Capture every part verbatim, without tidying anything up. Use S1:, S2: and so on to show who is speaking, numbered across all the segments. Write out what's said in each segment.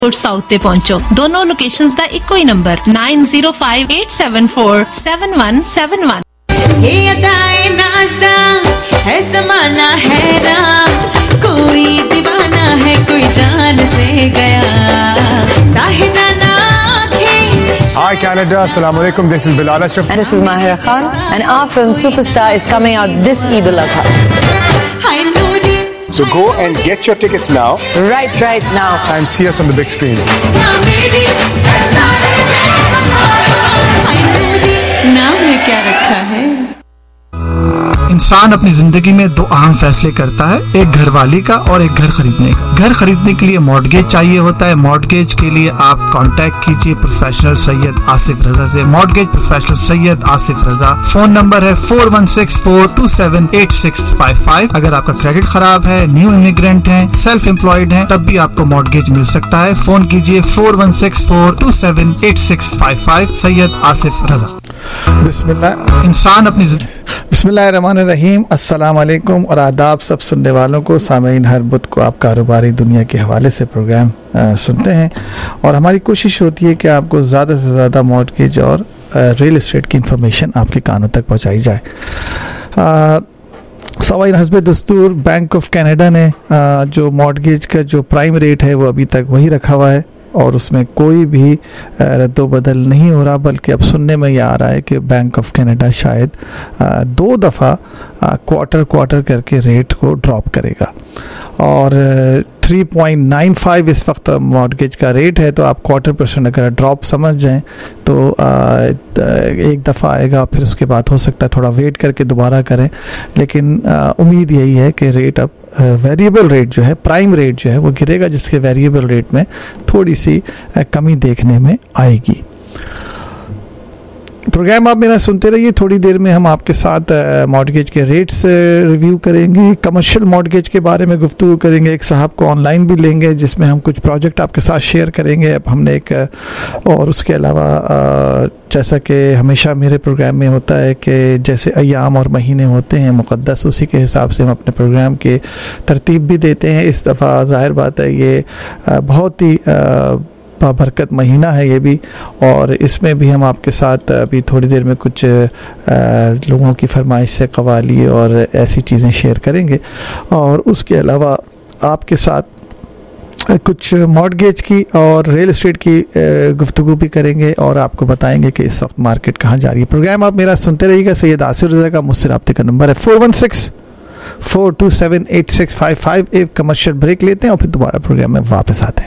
S1: South ते पहुंचो। दोनों लोकेशंस दा इक्को ही number nine zero five eight seven four seven one seven one.
S2: ये अदाए नाज़ा है ज़माना हैरान, कोई दीवाना है कोई जान से गया साहिदाना।
S3: Hi Canada, Assalamu alaikum. This is Bilal Ashraf.
S4: And this is Mahira Khan. And our film Superstar is coming out this Eid al-Adha.
S3: So go and get your tickets now.
S4: Right, right now.
S3: And see us on the big screen.
S2: नाम में क्या रखा है?
S5: इंसान अपनी जिंदगी में दो अहम फैसले करता है, एक घर वाली का और एक घर खरीदने का। घर खरीदने के लिए मॉर्टगेज चाहिए होता है। मॉर्टगेज के लिए आप कांटेक्ट कीजिए प्रोफेशनल सैयद आसिफ रजा से। Mortgage professional Syed Asif Raza. Phone number है four one six four two seven eight six five five. अगर आपका क्रेडिट खराब है, न्यू इमिग्रेंट है, सेल्फ एम्प्लॉयड है, तब भी आपको मॉर्टगेज मिल सकता है। फोन कीजिए four one six four two seven eight six five five. Syed Asif Raza.
S6: बिस्मिल्लाह।
S5: इंसान अपनी
S6: बिस्मिल्लाहिर्रहमानिर्रहीम। अस्सलाम वालेकुम और आदाब सब सुनने वालों को। सामीन, हर बुध को आप कारोबारी दुनिया के हवाले से प्रोग्राम आ, सुनते हैं और हमारी कोशिश होती है कि आपको ज़्यादा से ज़्यादा मॉर्टगेज और रियल एस्टेट की इंफॉर्मेशन आपके कानों तक पहुंचाई जाए। सवाइन हस्ब दस्तूर बैंक ऑफ कनाडा ने आ, जो मॉर्टगेज का जो प्राइम रेट है वो अभी तक वही रखा हुआ है और उसमें कोई भी रद्दो बदल नहीं हो रहा, बल्कि अब सुनने में यह आ रहा है कि बैंक ऑफ कनाडा शायद दो दफ़ा क्वार्टर क्वार्टर करके रेट को ड्रॉप करेगा और थ्री पॉइंट नाइन फाइव इस वक्त मॉर्टगेज का रेट है। तो आप क्वार्टर परसेंट अगर ड्रॉप समझ जाएं तो एक दफ़ा आएगा, फिर उसके बाद हो सकता है थोड़ा वेट करके दोबारा करें, लेकिन उम्मीद यही है कि रेट अब वेरिएबल रेट जो है, प्राइम रेट जो है वो गिरेगा, जिसके वेरिएबल रेट में थोड़ी सी कमी देखने में आएगी। प्रोग्राम आप मेरा सुनते रहिए। थोड़ी देर में हम आपके साथ मॉर्टगेज के रेट्स रिव्यू करेंगे, कमर्शियल मॉर्टगेज के बारे में गुफ्तगू करेंगे, एक साहब को ऑनलाइन भी लेंगे जिसमें हम कुछ प्रोजेक्ट आपके साथ शेयर करेंगे। अब हमने एक और उसके अलावा जैसा कि हमेशा मेरे प्रोग्राम में होता है कि जैसे अय्याम और महीने होते हैं मुक़द्दस, उसी के हिसाब से हम अपने प्रोग्राम के तरतीब भी देते हैं। इस दफ़ा ज़ाहिर बात है ये बहुत ही बरकत महीना है ये भी, और इसमें भी हम आपके साथ अभी थोड़ी देर में कुछ लोगों की फरमाइश से कवाली और ऐसी चीज़ें शेयर करेंगे और उसके अलावा आपके साथ कुछ मॉर्टगेज की और रियल एस्टेट की गुफ्तगू भी करेंगे और आपको बताएंगे कि इस वक्त मार्केट कहाँ जा रही है। प्रोग्राम आप मेरा सुनते रहिएगा। सैयद आसिफ रज़ा का मुझसे राब्ते का नंबर है four one six four two seven eight six five five. एक कमर्शियल ब्रेक लेते हैं और फिर दोबारा प्रोग्राम में वापस आते हैं।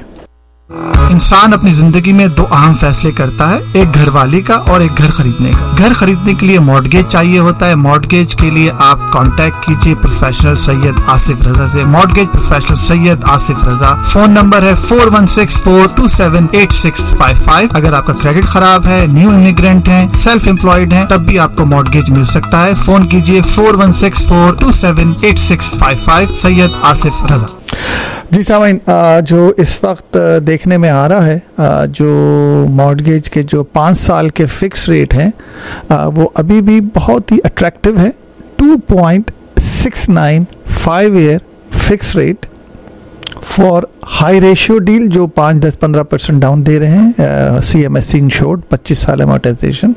S5: इंसान अपनी जिंदगी में दो अहम फैसले करता है, एक घर वाली का और एक घर खरीदने का। घर खरीदने के लिए मॉर्टगेज चाहिए होता है। मॉर्टगेज के लिए आप कांटेक्ट कीजिए प्रोफेशनल सैयद आसिफ रजा से। Mortgage professional Syed Asif Raza. Phone number है four one six four two seven eight six five five. अगर आपका क्रेडिट खराब है, न्यू इमिग्रेंट है, सेल्फ एम्प्लॉयड है, तब भी आपको मॉर्टगेज मिल सकता है। फोन कीजिए four one six four two seven eight six five five. Syed Asif Raza.
S6: जी सामीन, जो इस वक्त देखने में आ रहा है, जो मॉर्टगेज के जो पाँच साल के फिक्स रेट हैं वो अभी भी बहुत ही अट्रैक्टिव है। Two point six nine five year fix rate for high ratio deal जो पाँच दस पंद्रह परसेंट डाउन दे रहे हैं, C M S C insured पच्चीस साल अमोर्टाइजेशन,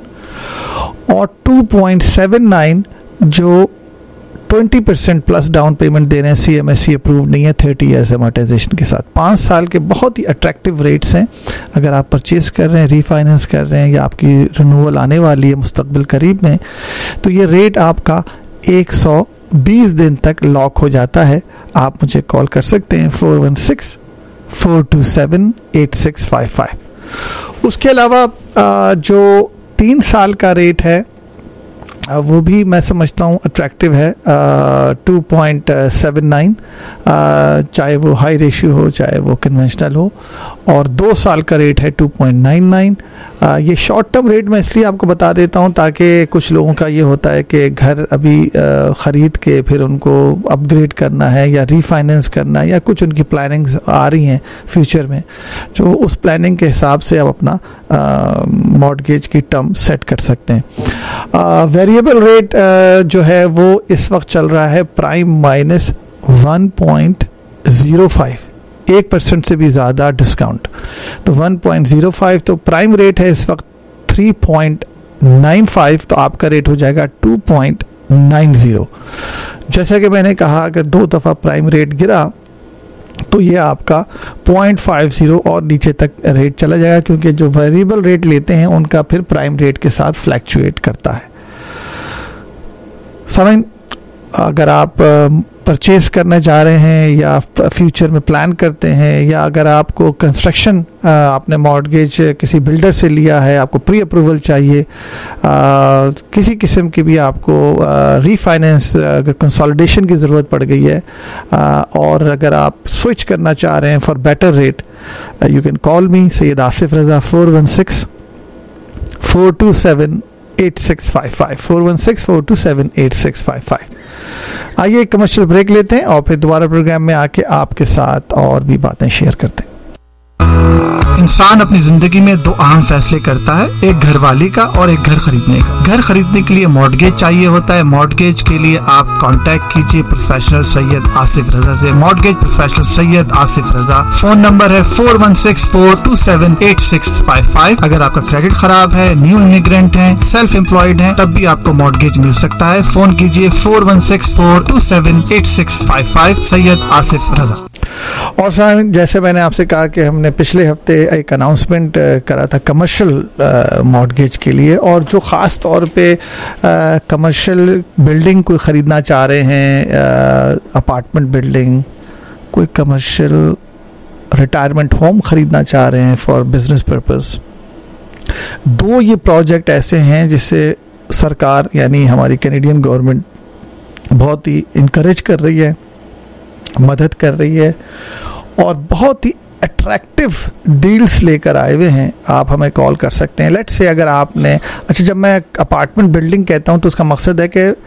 S6: और टू पॉइंट सेवन नाइन जो twenty percent plus down payment दे रहे हैं, C M S C approve नहीं है, थर्टी ईयर्स अमोर्टाइजेशन के साथ। पाँच साल के बहुत ही अट्रैक्टिव रेट्स हैं। अगर आप परचेज़ कर रहे हैं, रीफाइनेंस कर रहे हैं या आपकी रिन्यूअल आने वाली है मुस्तकबिल करीब में, तो ये रेट आपका एक सौ बीस दिन तक लॉक हो जाता है। आप मुझे कॉल कर सकते हैं four one six four two seven eight six five five. उसके अलावा जो तीन साल का रेट है वो भी मैं समझता हूँ अट्रैक्टिव है, टू पॉइंट सेवन नाइन, चाहे वो हाई रेशियो हो चाहे वो कन्वेंशनल हो, और दो साल का रेट है टू पॉइंट नाइन नाइन। ये शॉर्ट टर्म रेट मैं इसलिए आपको बता देता हूँ ताकि कुछ लोगों का ये होता है कि घर अभी आ, ख़रीद के फिर उनको अपग्रेड करना है या रीफाइनेंस करना है या कुछ उनकी प्लानिंग्स आ रही हैं फ्यूचर में, जो उस प्लानिंग के हिसाब से आप अपना मॉर्टगेज की टर्म सेट कर सकते हैं। वेरिएबल रेट जो है वो इस वक्त चल रहा है prime minus one point zero five. एक परसेंट से भी ज़्यादा डिस्काउंट। तो वन पॉइंट ज़ीरो फाइव, तो प्राइम रेट है इस वक्त थ्री पॉइंट नाइन फाइव, तो आपका रेट हो जाएगा टू पॉइंट नाइन ज़ीरो। जैसा कि मैंने कहा, अगर दो दफ़ा प्राइम रेट गिरा तो ये आपका पॉइंट फाइव ज़ीरो और नीचे तक रेट चला जाएगा, क्योंकि जो वेरिएबल रेट लेते हैं उनका फिर प्राइम रेट के साथ फ्लैक्चुएट करता है। सामीन, अगर आप परचेज करना चाह रहे हैं या फ्यूचर में प्लान करते हैं, या अगर आपको कंस्ट्रक्शन आपने मॉर्गेज किसी बिल्डर से लिया है, आपको प्री अप्रूवल चाहिए, आ, किसी किस्म की भी आपको रीफाइनेंस अगर कंसोलिडेशन की ज़रूरत पड़ गई है, आ, और अगर आप स्विच करना चाह रहे हैं for better rate, you can call me Syed Asif Raza four one six four two seven eight six five five four one six four two seven eight six five five. आइए कमर्शियल ब्रेक लेते हैं और फिर दोबारा प्रोग्राम में आके आपके साथ और भी बातें शेयर करते हैं।
S5: इंसान अपनी जिंदगी में दो अहम फैसले करता है, एक घर वाली का और एक घर खरीदने का। घर खरीदने के लिए मॉर्गेज चाहिए होता है। मॉर्गेज के लिए आप कांटेक्ट कीजिए प्रोफेशनल सैयद आसिफ रजा से। Mortgage professional Syed Asif Raza, phone number है four one six four two seven eight six five five. अगर आपका क्रेडिट खराब है, न्यू इमिग्रेंट है, सेल्फ एम्प्लॉयड है, तब भी आपको मॉर्गेज मिल सकता है। फोन कीजिए four one six four two seven eight six five five, Syed Asif Raza.
S6: और सर, जैसे मैंने आपसे कहा कि हमने पिछले हफ्ते एक अनाउंसमेंट करा था कमर्शियल मॉर्गेज के लिए, और जो ख़ास तौर पे कमर्शियल बिल्डिंग कोई ख़रीदना चाह रहे हैं, अपार्टमेंट बिल्डिंग, कोई कमर्शियल रिटायरमेंट होम ख़रीदना चाह रहे हैं फॉर बिजनेस पर्पस, दो ये प्रोजेक्ट ऐसे हैं जिसे सरकार यानी हमारी कैनेडियन गवर्नमेंट बहुत ही इनकरेज कर रही है, मदद कर रही है, और बहुत ही अट्रैक्टिव डील्स लेकर आए हुए हैं। आप हमें कॉल कर सकते हैं। लेट्स से अगर आपने, अच्छा, जब मैं अपार्टमेंट बिल्डिंग कहता हूं तो उसका मकसद है कि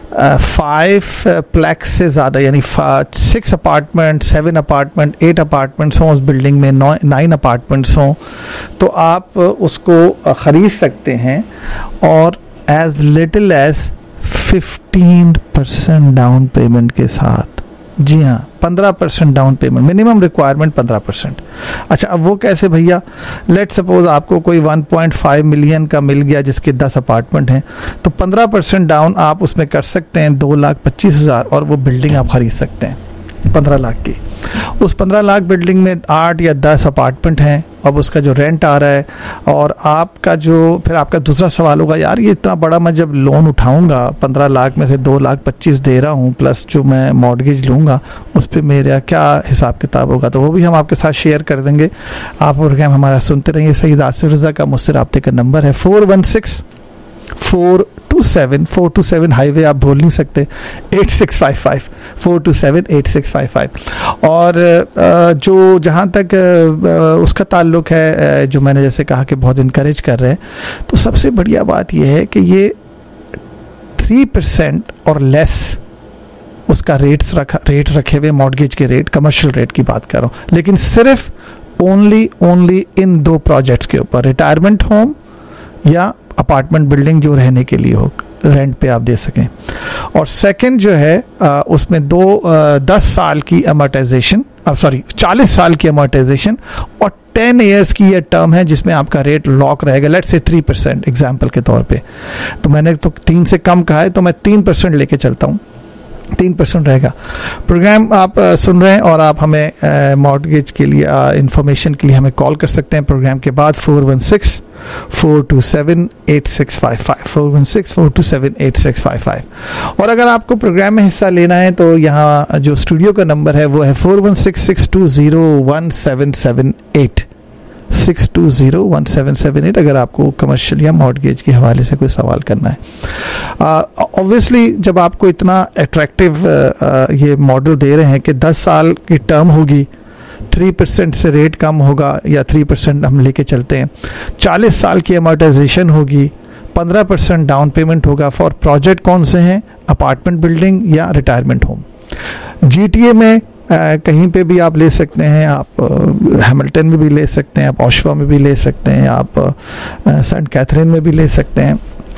S6: फाइव प्लेक्स से ज़्यादा यानी six apartment, seven apartment, eight apartments हों उस बिल्डिंग में, नौ नाइन अपार्टमेंट्स हों, तो आप उसको ख़रीद सकते हैं और as little as fifteen percent down payment के साथ। जी हाँ, पंद्रह percent down payment, minimum requirement पंद्रह परसेंट। अच्छा, अब वो कैसे भैया? लेट सपोज आपको कोई वन पॉइंट फाइव मिलियन का मिल गया जिसके दस अपार्टमेंट हैं, तो पंद्रह परसेंट डाउन आप उसमें कर सकते हैं, दो लाख पच्चीस हज़ार, और वो बिल्डिंग आप खरीद सकते हैं पंद्रह लाख की। उस पंद्रह लाख बिल्डिंग में आठ या दस अपार्टमेंट हैं, अब उसका जो रेंट आ रहा है, और आपका जो फिर आपका दूसरा सवाल होगा, यार ये इतना बड़ा मैं जब लोन उठाऊंगा, पंद्रह लाख में से दो लाख पच्चीस दे रहा हूँ, प्लस जो मैं मॉर्गेज लूँगा उस पर मेरा क्या हिसाब किताब होगा? तो वो भी हम आपके साथ शेयर कर देंगे। आप प्रोग्राम हमारा सुनते रहिए। सैयद आसिफ रज़ा का मुझसे राब्ते का नंबर है four one six four two seven four two seven, highway आप भूल नहीं सकते, eight six five five four two seven eight six five five. और जो जहाँ तक उसका ताल्लुक है, जो मैंने जैसे कहा कि बहुत इनकरेज कर रहे हैं, तो सबसे बढ़िया बात यह है कि ये थ्री परसेंट और लेस उसका रेट्स रखा रेट रखे हुए, मॉर्गेज के रेट, कमर्शियल रेट की बात कर रहा हूँ, लेकिन सिर्फ ओनली ओनली इन दो प्रोजेक्ट्स के ऊपर, रिटायरमेंट होम या अपार्टमेंट बिल्डिंग जो रहने के लिए हो, रेंट पे आप दे सकें। और सेकंड जो है आ, उसमें दो आ, दस साल की अमोर्टाइजेशन, सॉरी चालीस साल की अमोर्टाइजेशन, और टेन इयर्स की ये टर्म है जिसमें आपका रेट लॉक रहेगा। Let's say three percent example के तौर पे, तो मैंने तो तीन से कम कहा है, तो मैं तीन परसेंट लेके चलता हूँ, तीन परसेंट रहेगा। प्रोग्राम आप आ, सुन रहे हैं, और आप हमें मॉर्गेज के लिए इंफॉर्मेशन के लिए हमें कॉल कर सकते हैं प्रोग्राम के बाद four one six four two seven eight six five five four one six four two seven eight six five five. और अगर आपको प्रोग्राम में हिस्सा लेना है तो यहाँ जो स्टूडियो का नंबर है वो है four one six six two zero one seven seven eight six two zero one seven seven eight, अगर आपको कमर्शियल या मॉर्गेज के हवाले से कोई सवाल करना है। ऑब्वियसली uh, जब आपको इतना अट्रैक्टिव uh, uh, ये मॉडल दे रहे हैं कि दस साल की टर्म होगी, थ्री परसेंट से रेट कम होगा, या थ्री परसेंट हम लेके चलते हैं, चालीस साल की अमोर्टाइजेशन होगी, पंद्रह परसेंट डाउन पेमेंट होगा, फॉर प्रोजेक्ट कौन से हैं? अपार्टमेंट बिल्डिंग या रिटायरमेंट होम। जीटीए में आ, कहीं पे भी आप ले सकते हैं, आप हैमिल्टन में भी ले सकते हैं, आप ओशवा में भी ले सकते हैं, आप सेंट कैथरीन में भी ले सकते हैं।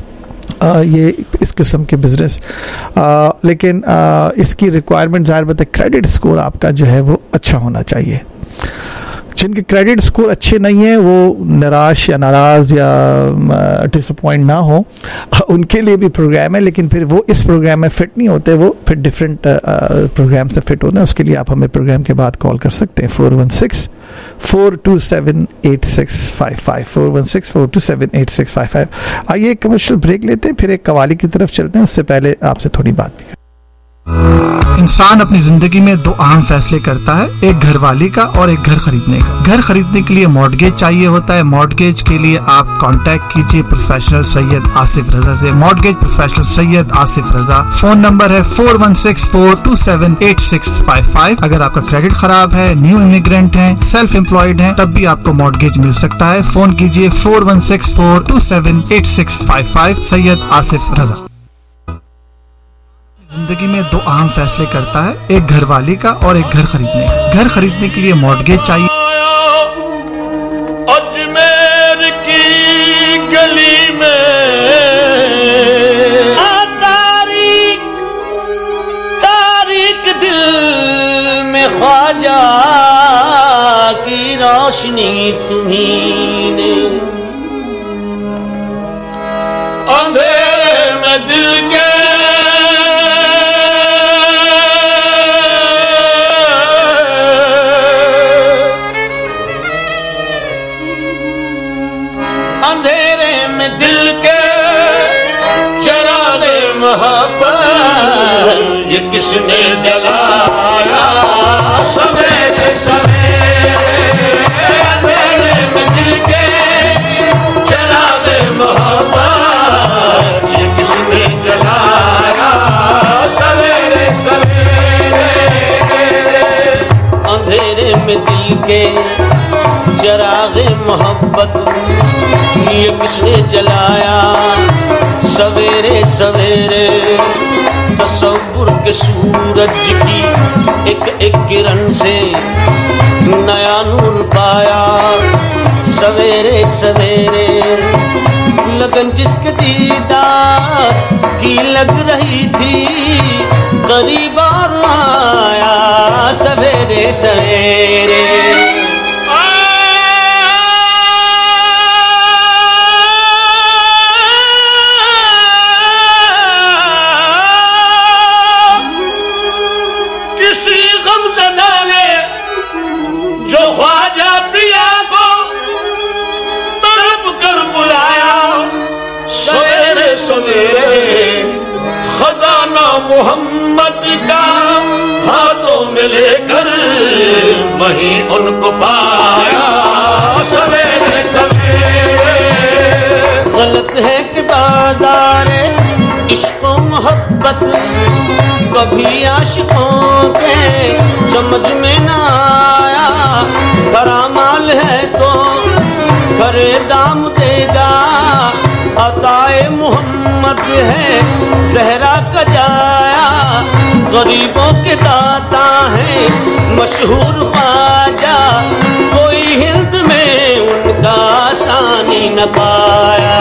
S6: आ, ये इस किस्म के बिजनेस, लेकिन आ, इसकी रिक्वायरमेंट ज़ाहिर बात है क्रेडिट स्कोर आपका जो है वो अच्छा होना चाहिए। जिनके क्रेडिट स्कोर अच्छे नहीं हैं, वो निराश या नाराज़ या डिसअपॉइंट ना हो, उनके लिए भी प्रोग्राम है, लेकिन फिर वो इस प्रोग्राम में फिट नहीं होते, वो फिर डिफरेंट प्रोग्राम से फिट होते हैं। उसके लिए आप हमें प्रोग्राम के बाद कॉल कर सकते हैं four one six four two seven eight six five five four one six four two seven eight six five five. आइए एक कमर्शियल ब्रेक लेते हैं, फिर एक कवाली की तरफ चलते हैं। उससे पहले आपसे थोड़ी बात भी।
S5: इंसान अपनी जिंदगी में दो अहम फैसले करता है, एक घर वाली का और एक घर खरीदने का। घर खरीदने के लिए मॉर्टगेज चाहिए होता है। मॉर्टगेज के लिए आप कांटेक्ट कीजिए प्रोफेशनल सैयद आसिफ रजा से। Mortgage professional Syed Asif Raza. Phone number है four one six four two seven eight six five five. अगर आपका क्रेडिट खराब है, न्यू इमिग्रेंट है, सेल्फ एम्प्लॉयड है, तब भी आपको मॉर्टगेज मिल सकता है। फोन कीजिए four one six four two seven eight six five five. Syed Asif Raza. जिंदगी में दो अहम फैसले करता है, एक घर वाली का और एक घर खरीदने का। घर खरीदने के लिए मॉर्टगेज चाहिए।
S7: अजमेर की गली में तारीख तारीख दिल में ख्वाजा की रोशनी तुम्हीं ने, अंधेरे में दिल के अंधेरे में दिल के चिरागे मोहब्बत ये किसने जलाया सवेरे सवेरे। अंधेरे में दिल के चिरागे मोहब्बत ये किसने जलाया सवेरे सवेरे। अंधेरे में दिल के चिरागे मोहब्बत ये किसने जलाया सवेरे सवेरे। तसव्वुर के सूरज की एक एक किरण से नया नूर पाया सवेरे सवेरे। लगन जिसके दीदार की लग रही थी, करीब और आया सवेरे सवेरे। खजाना मोहम्मद का हाथों में लेकर वहीं उनको पाया सवेरे सवेरे। गलत है कि बाजार इश्क व मोहब्बत कभी आशिकों के समझ में ना आया। करामाल है तो करे दाम देगा, अताए मोहम्मद है जहरा का जाया। गरीबों के दाता है मशहूर ख्वाजा, कोई हिंद में उनका आसानी न पाया।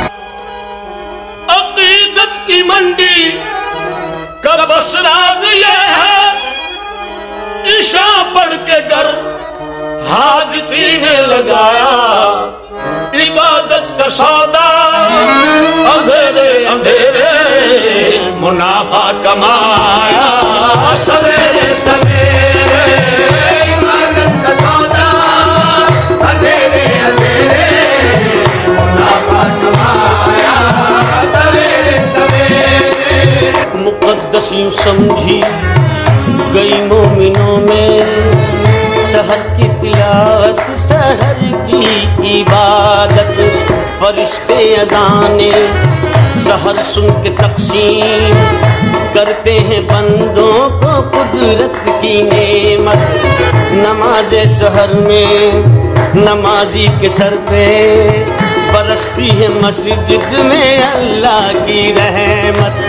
S7: अकीदत की मंडी का बस राज ये है, ईशा पढ़ के घर हाजती ने लगाया। इबादत का सौदा अंधेरे अंधेरे मुनाफा कमाया सवेरे सवेरे। इबादत का सौदा अंधेरे अंधेरे मुनाफा कमाया सवेरे सवेरे। मुक़द्दस यूं समझी गई मोमिनों में सहर की तिलावत, सहर की इबादत। फरिश्ते अज़ाने सहर सुन के तक़सीम करते हैं बंदों को कुदरत की नेमत। नमाज़ सहर में नमाजी के सर पे बरसती है मस्जिद में अल्लाह की रहमत।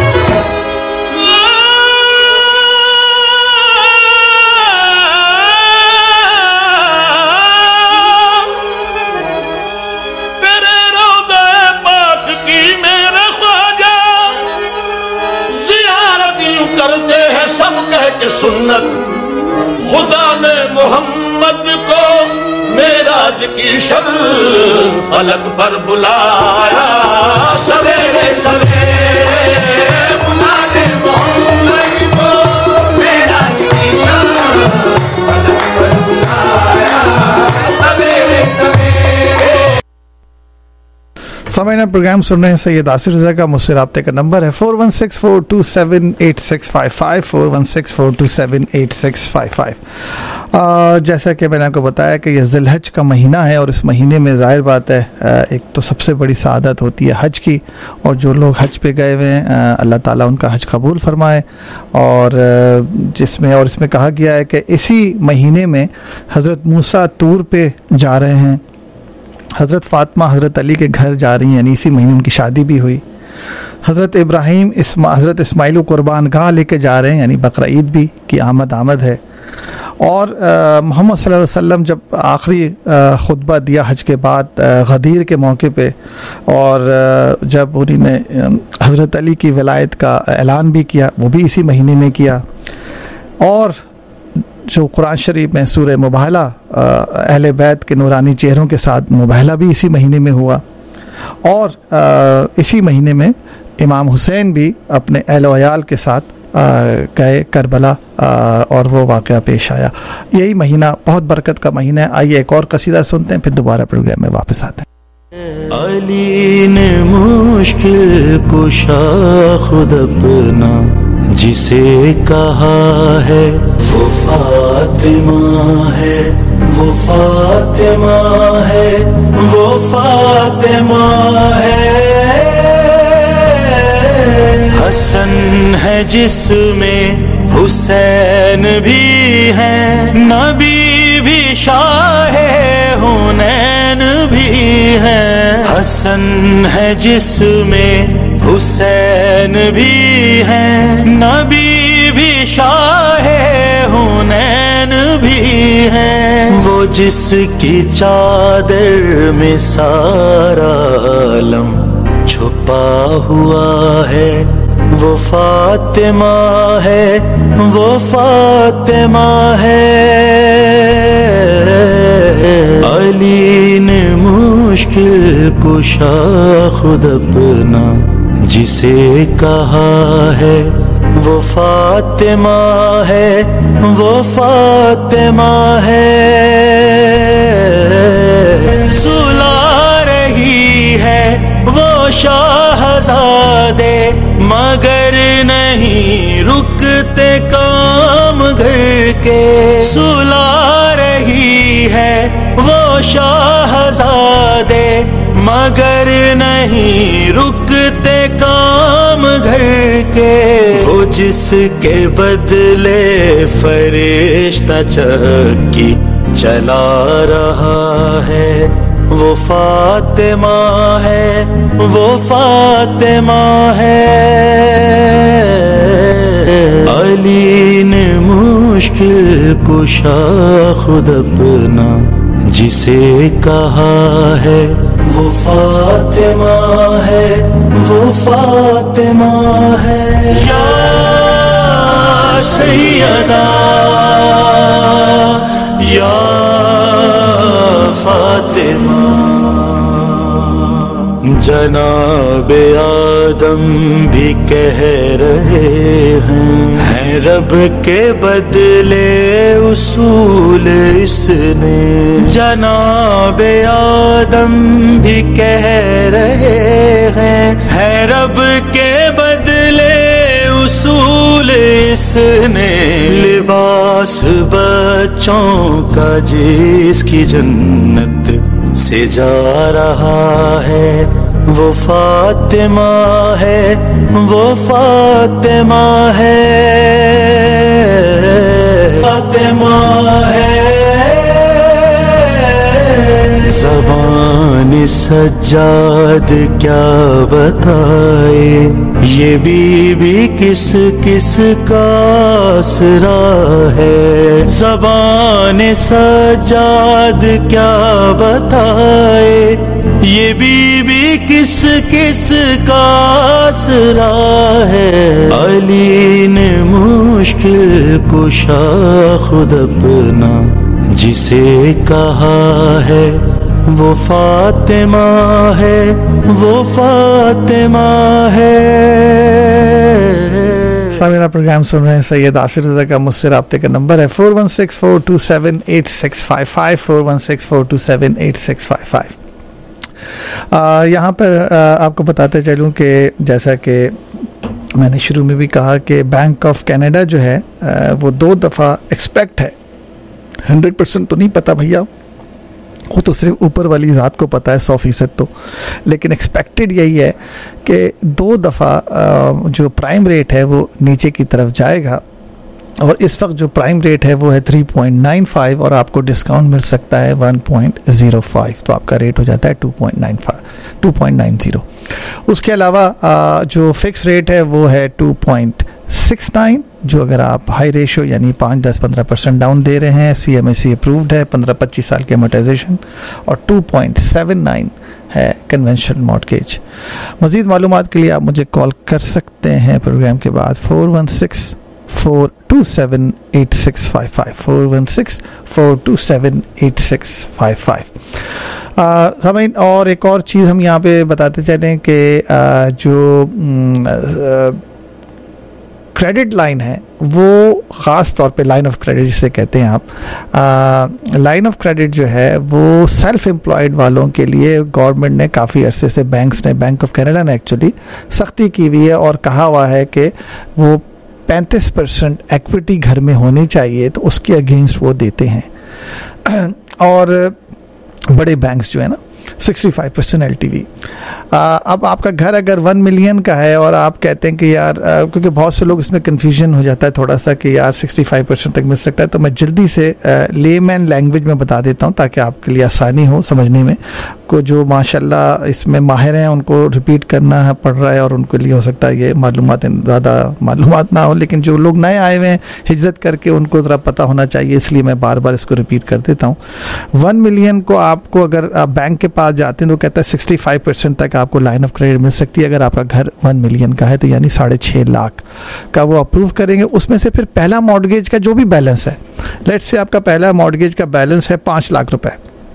S7: करते हैं सब कह के सुन्नत, खुदा ने मोहम्मद की शब फलक पर बुलाया, सवेरे सवेरे बुला दे मोहम्मद को, मेराज की शब फलक पर बुलाया, सवेरे सवेरे।
S6: समय प्रोग्राम सुन रहे हैं सैयद आसिफ रज़ा का। मुझसे राब्ते का नंबर है four one six four two seven eight six five five, four one six four two seven eight six five five. जैसा कि मैंने आपको बताया कि यह ज़िलहज का महीना है और इस महीने में ज़ाहिर बात है एक तो सबसे बड़ी सआदत होती है हज की, और जो लोग हज पे गए हुए हैं अल्लाह ताला उनका हज कबूल फरमाए। और जिसमें और इसमें कहा गया है कि इसी महीने में हज़रत मूसा तूर पे जा रहे हैं, हज़रत फ़ातिमा हज़रत अली के घर जा रही हैं, यानी इसी महीने उनकी शादी भी हुई। हज़रत इब्राहीम इस्मा हज़रत इस्माइल को कुर्बान गाह लेके जा रहे हैं, यानी बकरा ईद भी की आमद आमद है। और मोहम्मद सल्लल्लाहु अलैहि वसल्लम जब आखिरी खुतबा दिया हज के बाद गदीर के मौके पे, और आ, जब उन्होंने हज़रत अली की विलायत का ऐलान भी किया, वो भी इसी महीने में किया। और जो कुरान शरीफ में सूरह मुबाहला अहले बैत के नूरानी चेहरों के साथ मुबाहला भी इसी महीने में हुआ। और आ, इसी महीने में इमाम हुसैन भी अपने अहल वयाल के साथ गए करबला, आ, और वो वाक़या पेश आया। यही महीना बहुत बरकत का महीना है। आइए एक और कसीदा सुनते हैं, फिर दोबारा प्रोग्राम में वापस आते हैं।
S8: अली ने मुश्किल कुशा खुद अपना जिसे कहा है, वो फातिमा है, वो फातिमा है, वो फातिमा है। हसन है जिसमें हुसैन भी है, नबी भी शाह हुनैन भी है। हसन है जिसमें हुसैन भी है, नबी भी शाह हुनैन भी है। वो जिसकी चादर में सारा आलम छुपा हुआ है, वो फातिमा है, वो फातिमा है। अली ने मुश्किल कुशा खुद अपना जिसे कहा है, वो फातिमा है, वो फातिमा है। सुला रही है वो शाहज़ादे, मगर नहीं रुकते काम घर के। सुला रही है वो शाहज़ादे, मगर नहीं रुकते काम घर के। वो जिसके बदले फरिश्ता चक्की चला रहा है, वो फातिमा है, वो फातिमा है। अली ने मुश्किल कुशा खुद अपना जिसे कहा है, वो फातिमा है, वो फातिमा है। या सैयदा या फातिमा। जनाबे आदम भी कह रहे हैं, है रब के बदले उसूल इसने। जनाबे आदम भी कह रहे हैं, है रब के बदले उसूल इसने। लिबास बच्चों का जिसकी जन्नत से जा रहा है, वो फातिमा है, वो फातिमा है। फातिमा है। ज़बान सज्जाद क्या बताए, ये बीबी किस किस का आसरा है। ज़बान सज्जाद क्या बताए, ये बीबी किस किस का आसरा है। अली ने मुश्किल कुशा खुद अपना जिसे कहा है, वो फातिमा है, वो फातिमा है।
S6: मेरा प्रोग्राम सुन रहे हैं सैयद आसिर रज़ा का। मुझसे राब्ते का नंबर है four one six four two seven eight six five five, four one six four two seven eight six five five. यहाँ पर आ, आपको बताते चलूँ कि जैसा कि मैंने शुरू में भी कहा कि बैंक ऑफ कनाडा जो है आ, वो दो दफ़ा एक्सपेक्ट है, हंड्रेड परसेंट तो नहीं पता भैया, वो तो सिर्फ ऊपर वाली ज़ात को पता है सौ फीसद तो, लेकिन एक्सपेक्टेड यही है कि दो दफ़ा जो प्राइम रेट है वो नीचे की तरफ जाएगा। और इस वक्त जो प्राइम रेट है वो है थ्री पॉइंट नाइन फाइव और आपको डिस्काउंट मिल सकता है वन पॉइंट ज़ीरो फाइव, तो आपका रेट हो जाता है two point nine five, two point nine zero. उसके अलावा जो फिक्स रेट है वो है टू पॉइंट सिक्स नाइन, जो अगर आप हाई रेशो यानी पाँच दस पंद्रह परसेंट डाउन दे रहे हैं, C M A C approved है, पंद्रह पच्चीस साल के अमोर्टाइजेशन, और टू पॉइंट सेवन नाइन है कन्वेंशनल मॉर्टगेज। मज़ीद मालूमात के लिए आप मुझे कॉल कर सकते हैं प्रोग्राम के बाद four one six four two seven eight six five five, four one six four two seven eight six five five. हमें और एक और चीज़ हम यहाँ पे बताते चलें कि जो क्रेडिट लाइन है वो ख़ास तौर पे लाइन ऑफ क्रेडिट जिसे कहते हैं आप, लाइन ऑफ क्रेडिट जो है वो सेल्फ एम्प्लॉयड वालों के लिए गवर्नमेंट ने काफ़ी अरसे से, बैंक्स ने, बैंक ऑफ कनाडा ने एक्चुअली सख्ती की हुई है और कहा हुआ है कि वो पैंतीस परसेंट एक्विटी घर में होनी चाहिए, तो उसके अगेंस्ट वो देते हैं। और बड़े बैंक्स जो है ना sixty five percent L T V. अब आपका घर अगर वन मिलियन का है और आप कहते हैं कि यार, आ, क्योंकि बहुत से लोग इसमें कन्फ्यूजन हो जाता है थोड़ा सा कि यार सिक्सटी फाइव परसेंट तक मिल सकता है, तो मैं जल्दी से लेमैन लैंग्वेज में बता देता हूँ ताकि आपके लिए आसानी हो समझने में। को जो माशाल्लाह इसमें माहिर हैं उनको रिपीट करना पड़ रहा है और उनके लिए हो सकता है ये मालूमात ज़्यादा मालूमात ना हो, लेकिन जो लोग नए आए हुए हैं हिजरत करके उनको ज़रा पता होना चाहिए, इसलिए मैं बार बार इसको रिपीट कर देता हूँ। वन मिलियन को आपको अगर आप बैंक के पास जाते हैं तो कहता है सिक्सटी फाइव परसेंट तक आपको लाइन ऑफ क्रेडिट मिल सकती है अगर आपका घर वन मिलियन का है, तो यानी साढ़े छः लाख का वो अप्रूव करेंगे। उसमें से फिर पहला मॉर्टगेज का जो भी बैलेंस है, लेट्स से आपका पहला मॉर्टगेज का बैलेंस है पाँच लाख रुपए,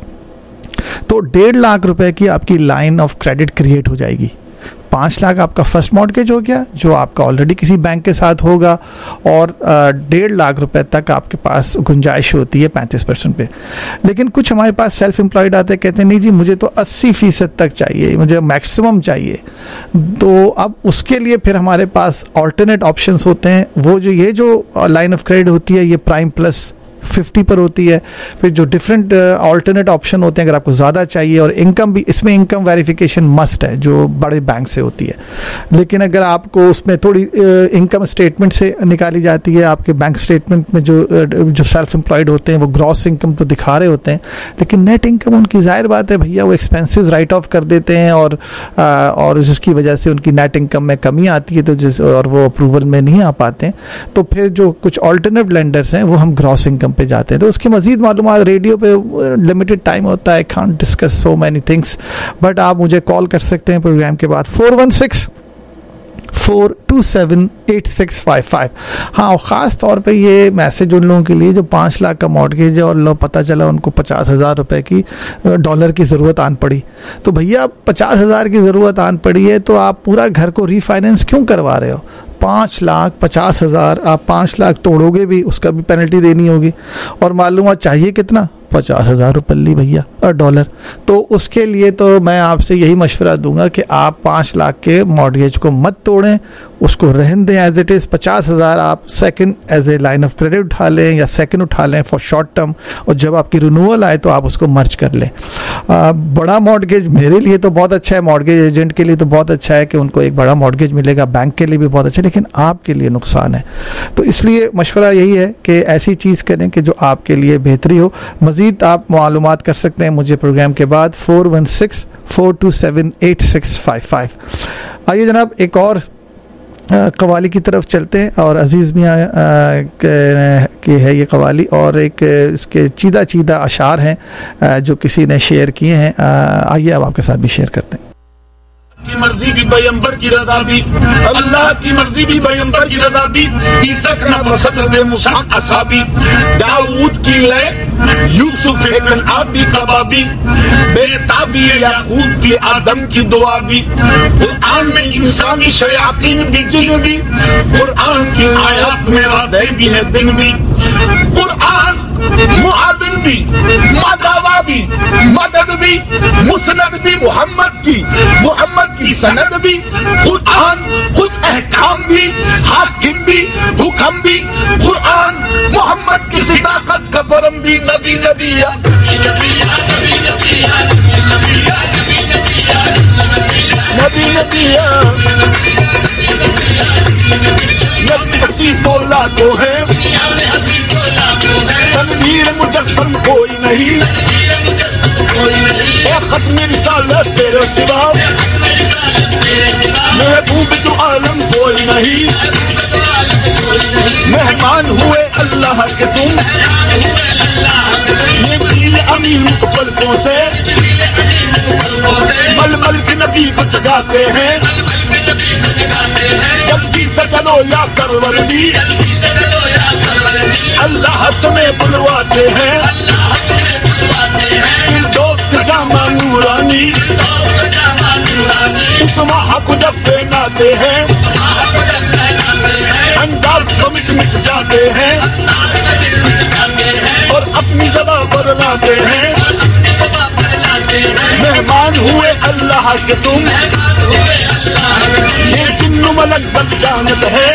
S6: तो डेढ़ लाख रुपए की आपकी लाइन ऑफ क्रेडिट क्रिएट हो जाएगी। पाँच लाख आपका फर्स्ट मॉर्टगेज हो गया जो आपका ऑलरेडी किसी बैंक के साथ होगा, और डेढ़ लाख रुपए तक आपके पास गुंजाइश होती है पैंतीस परसेंट पे। लेकिन कुछ हमारे पास सेल्फ एम्प्लॉयड आते हैं, कहते हैं नहीं जी मुझे तो अस्सी फीसद तक चाहिए, मुझे मैक्सिमम चाहिए, तो अब उसके लिए फिर हमारे पास ऑल्टरनेट ऑप्शंस होते हैं। वो जो ये जो लाइन ऑफ क्रेडिट होती है ये प्राइम प्लस फिफ्टी पर होती है। फिर जो डिफरेंट ऑल्टरनेट ऑप्शन होते हैं, अगर आपको ज़्यादा चाहिए, और इनकम भी, इसमें इनकम वेरिफिकेशन मस्ट है जो बड़े बैंक से होती है, लेकिन अगर आपको उसमें थोड़ी इनकम स्टेटमेंट से निकाली जाती है, आपके बैंक स्टेटमेंट में जो जो सेल्फ एम्प्लॉयड होते हैं वो ग्रॉस इनकम तो दिखा रहे होते हैं, लेकिन नेट इनकम उनकी जाहिर बात है भैया वो एक्सपेंसेस राइट ऑफ कर देते हैं, और और जिसकी वजह से उनकी नेट इनकम में कमी आती है, तो जिस और वो अप्रूवल में नहीं आ पाते हैं। तो फिर जो कुछ ऑल्टरनेटिव लेंडर्स हैं वो हम ग्रॉस इनकम पे जाते हैं। तो उसकी मजीद मालूमात रेडियो पे लिमिटेड टाइम होता है, can't discuss so many things, but आप मुझे कॉल कर सकते हैं प्रोग्राम के बाद four one six four two seven eight six five five. हाँ, और ख़ास तौर पे ये मैसेज उन लोगों के लिए जो पाँच लाख का मॉर्टगेज है और लोग पता चला उनको पचास हज़ार रुपये की डॉलर की ज़रूरत आन पड़ी, तो भैया पचास हज़ार की ज़रूरत आन पड़ी है तो आप पूरा घर को रीफाइनेंस क्यों करवा रहे हो? पाँच लाख पचास हज़ार आप पाँच लाख तोड़ोगे भी उसका भी पेनल्टी देनी होगी, और मालूम चाहिए कितना, पचास हज़ार रुपये भैया और डॉलर। तो उसके लिए तो मैं आपसे यही मशवरा दूंगा कि आप पाँच लाख के मॉर्टगेज को मत तोड़ें, उसको रहन दें एज इट इज़। पचास हज़ार आप second as a line of credit उठा लें या सेकंड उठा लें फॉर शॉर्ट टर्म, और जब आपकी रिन्यूअल आए तो आप उसको मर्ज कर लें। आ, बड़ा मॉर्टगेज मेरे लिए तो बहुत अच्छा है, मॉर्टगेज एजेंट के लिए तो बहुत अच्छा है कि उनको एक बड़ा मॉर्टगेज मिलेगा, बैंक के लिए भी बहुत अच्छा है, लेकिन आपके लिए नुकसान है। तो इसलिए मशवरा यही है कि ऐसी चीज़ करें कि जो आपके लिए बेहतरी हो। मज़ीद आप मालूमात कर सकते हैं मुझे प्रोग्राम के बाद four one six four two seven eight six five five. आइए जनाब एक और कवाली की तरफ चलते हैं, और अजीज़ मियाँ की है ये कवाली, और एक इसके चीदा चीदा अशार हैं जो किसी ने शेयर किए हैं। आइए अब आपके साथ भी शेयर करते हैं।
S7: की मर्जी भी पैगंबर की रजा भी, अल्लाह की मर्जी भी पैगंबर की रजा भी, ईसक न सदर दे मूसा असाबी, दाऊद की लय यूसुफ एकन आबी कबाबी, बेताबी याकूब की आदम की दुआ भी, कुरान में इंसानी शयातीन भी जिन भी, कुरान की आयत में वादे भी है दिन भी, कुरान मुआविन भी, मदावा भी, मदद भी, मुसनद भी मोहम्मद की, मोहम्मद की सनद भी, कुरान खुद अहकाम भी, हाकिम भी, हुक्म भी, कुरान मोहम्मद की सिदाकत का परम भी, नबी नबिया नबी नबिया नबी बोला तो है तनवीर मुजस्सम कोई नहीं, ए खत्म रिसालत तेरे सिवा महबूब तो आलम कोई नहीं, मेहमान हुए अल्लाह के तुम, ये पीर अमीर पलकों से मलमल के नबी को जगाते हैं, जल्दी से चलो या सरवरदी, अल्लाह तुम्हें बुलवाते हैं, इस दोस्त जामा नूरानी, उस माह को जब पहनाते हैं, अंदाज को मिट मिट जाते हैं, और अपनी जगह बदलाते हैं, मेहमान हुए अल्लाह के तुम, ये जिन्नु मलक सब जानत है,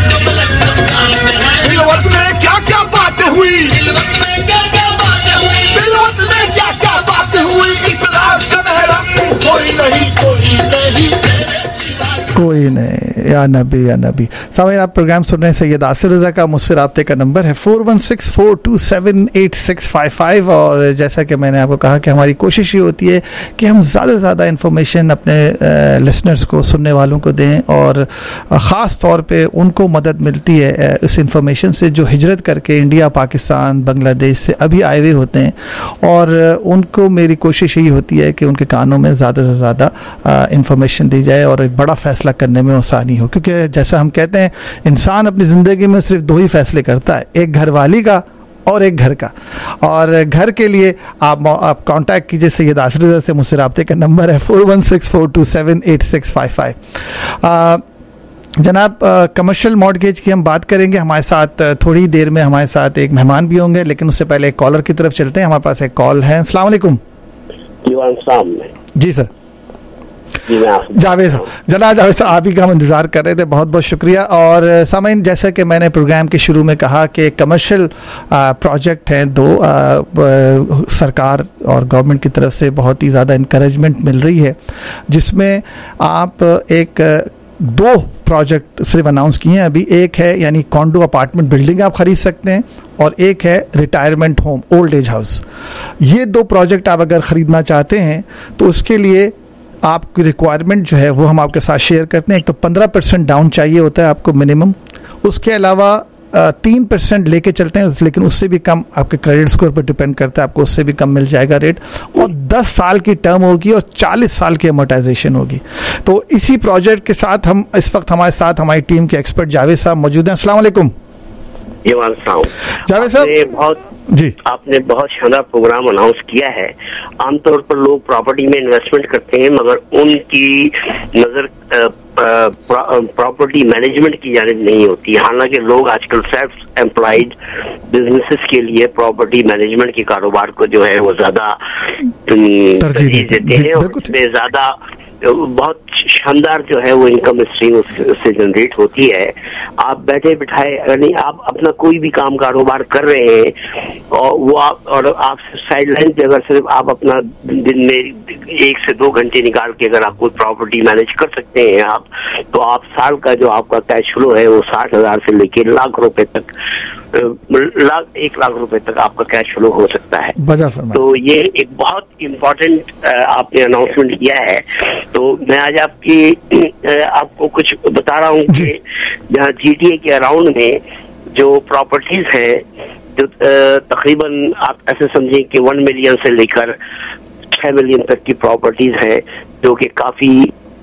S7: दिलवत में क्या क्या बातें हुई, दिलवत में क्या क्या बातें हुई, दिलवत में क्या क्या बातें हुई, इस रात का महरम कोई नहीं कोई नहीं
S6: कोई नहीं, या नबी या नबी। सामने आप प्रोग्राम सुन रहे हैं सैयद आसिर रज़ा का, मुझसे राब्ते का नंबर है four one six four two seven eight six five five, और जैसा कि मैंने आपको कहा कि हमारी कोशिश ये होती है कि हम ज़्यादा से ज़्यादा इन्फॉर्मेशन अपने लिसनर्स को, सुनने वालों को दें, और ख़ास तौर पे उनको मदद मिलती है इस इंफॉर्मेशन से जो हिजरत करके इंडिया, पाकिस्तान, बांग्लादेश से अभी आए हुए होते हैं, और उनको मेरी कोशिश यही होती है कि उनके कानों में ज़्यादा से ज़्यादा इंफॉर्मेशन दी जाए और एक बड़ा फ़ैसला करने में आसानी हो, क्योंकि जैसा हम कहते हैं इंसान अपनी ज़िंदगी में सिर्फ दो ही फैसले करता है, एक घरवाली का और एक घर का, और घर के लिए आप आप कांटेक्ट कीजिए सैयद आसिर रज़ा से, मुझसे राब्ते का नंबर है four one six four two seven eight six five five. जनाब, कमर्शियल मॉर्टगेज की हम बात करेंगे, हमारे साथ थोड़ी देर में हमारे साथ एक मेहमान भी होंगे, लेकिन उससे पहले एक कॉलर की तरफ चलते हैं। हमारे पास एक कॉल है। अस्सलाम वालेकुम। जी सर, जावेद साहब, जना जावेद साहब आप ही का हम इंतज़ार कर रहे थे, बहुत बहुत शुक्रिया। और सामीन, जैसा कि मैंने प्रोग्राम के शुरू में कहा कि कमर्शियल प्रोजेक्ट हैं दो, आ, आ, सरकार और गवर्नमेंट की तरफ से बहुत ही ज़्यादा इनकरेजमेंट मिल रही है, जिसमें आप एक दो प्रोजेक्ट सिर्फ अनाउंस किए हैं अभी। एक है यानी कॉन्डो अपार्टमेंट बिल्डिंग आप खरीद सकते हैं, और एक है retirement home, old age house. ये दो प्रोजेक्ट आप अगर ख़रीदना चाहते हैं तो उसके लिए आपकी रिक्वायरमेंट जो है वो हम आपके साथ शेयर करते हैं। एक तो पंद्रह परसेंट डाउन चाहिए होता है आपको मिनिमम, उसके अलावा तीन परसेंट लेके चलते हैं, लेकिन उससे भी कम आपके क्रेडिट स्कोर पर डिपेंड करता है, आपको उससे भी कम मिल जाएगा रेट, और दस साल की टर्म होगी और चालीस साल की अमोर्टाइजेशन होगी। तो इसी प्रोजेक्ट के साथ हम इस वक्त हमारे साथ हमारी टीम के एक्सपर्ट जावेद साहब मौजूद हैं। अस्सलाम वालेकुम।
S9: जावेद साहब, बहुत जी आपने बहुत शानदार प्रोग्राम अनाउंस किया है। आमतौर पर लोग प्रॉपर्टी में इन्वेस्टमेंट करते हैं, मगर उनकी नजर प्रॉपर्टी मैनेजमेंट की जानिब नहीं होती। हालांकि लोग आजकल सेल्फ एम्प्लॉयड बिजनेसेस के लिए प्रॉपर्टी मैनेजमेंट के कारोबार को जो है वो ज्यादा तरजीह देते हैं, और उसमें ज्यादा बहुत शानदार जो है वो इनकम स्ट्रीम उससे जनरेट होती है। आप बैठे बिठाए अगर नहीं, आप अपना कोई भी काम कारोबार कर रहे हैं और वो आप और आप साइड लाइन पे अगर सिर्फ आप अपना दिन में एक से दो घंटे निकाल के अगर आप कोई प्रॉपर्टी मैनेज कर सकते हैं आप, तो आप साल का जो आपका कैश फ्लो है वो साठ हजार से लेके लाख रुपए तक लाख एक लाख रुपए तक आपका कैश फ्लो हो सकता है। तो ये एक बहुत इम्पोर्टेंट आपने अनाउंसमेंट किया है। तो मैं आज आपकी आपको कुछ बता रहा हूँ कि जहाँ जीटीए के अराउंड में जो प्रॉपर्टीज है, जो तकरीबन आप ऐसे समझें कि वन मिलियन से लेकर छह मिलियन तक की प्रॉपर्टीज है, जो कि काफी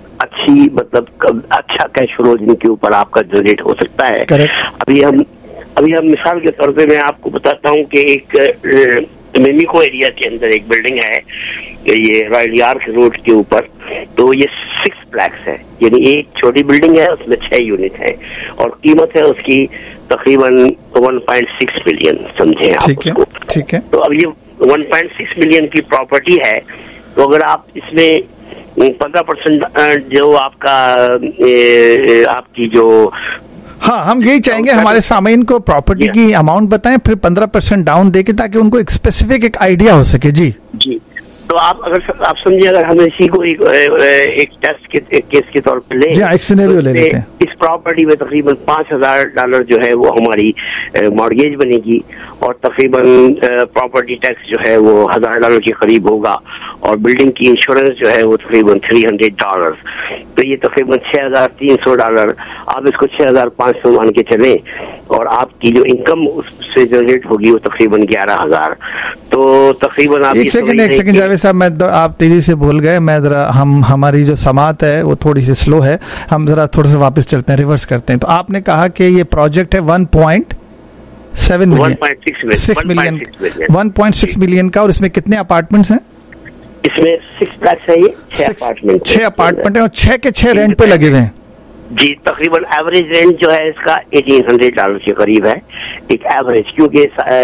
S9: अच्छी मतलब अच्छा कैश फ्लो जिनके ऊपर आपका जनरेट हो सकता है। अभी हम अभी हम मिसाल के तौर पे मैं आपको बताता हूँ कि एक मेमिको एरिया के अंदर एक बिल्डिंग है, ये रॉयल यार्क रोड के ऊपर, तो ये सिक्स फ्लैट्स है, यानी एक छोटी बिल्डिंग है, उसमें छह यूनिट है और कीमत है उसकी तकरीबन वन पॉइंट सिक्स मिलियन, समझे आप उसको।
S6: ठीक है।
S9: तो अब ये वन पॉइंट सिक्स मिलियन की प्रॉपर्टी है, तो अगर आप इसमें पंद्रह परसेंट जो आपका ए, आपकी जो
S6: हाँ, हम यही चाहेंगे हमारे सामीन को प्रॉपर्टी की अमाउंट बताएं, फिर पंद्रह परसेंट डाउन देके ताकि उनको एक स्पेसिफिक एक आइडिया हो सके। जी
S9: जी तो आप अगर आप समझिए, अगर हम इसी को एक, एक टेस्ट के एक केस के तौर पर ले,
S6: जी एक सिनेरियो ले लेते हैं।
S9: इस प्रॉपर्टी में तकरीबन पाँच हजार डॉलर जो है वो हमारी मॉर्गेज बनेगी और तकरीबन प्रॉपर्टी टैक्स जो है वो हजार डॉलर के करीब होगा और बिल्डिंग की इंश्योरेंस जो है वो तकरीबन थ्री हंड्रेड डॉलर, तो ये तकरीबन छह हजार तीन सौ डॉलर, आप इसको छह हजार पाँच सौ मान के चले और आपकी जो इनकम उससे जनरेट होगी वो तकरीबन ग्यारह हजार। तो तकरीबन आप
S6: एक सेकंड एक सेकंड जावेद साहब, मैं आप तेजी से बोल गए, मैं जरा हम हमारी जो समात है वो थोड़ी सी स्लो है, हम जरा थोड़ा सा वापस चलते हैं, रिवर्स करते हैं। तो आपने कहा कि ये प्रोजेक्ट है one point seven million six million one point six million का, और इसमें कितने अपार्टमेंट्स हैं?
S9: इसमें सिक्स फ्लैट्स है, ये छह अपार्टमेंट
S6: छह अपार्टमेंट है और छह के छह रेंट पे लगे हुए हैं।
S9: जी तकरीबन एवरेज रेंट जो है इसका एटीन हंड्रेड डॉलर के करीब है, एक एवरेज, क्योंकि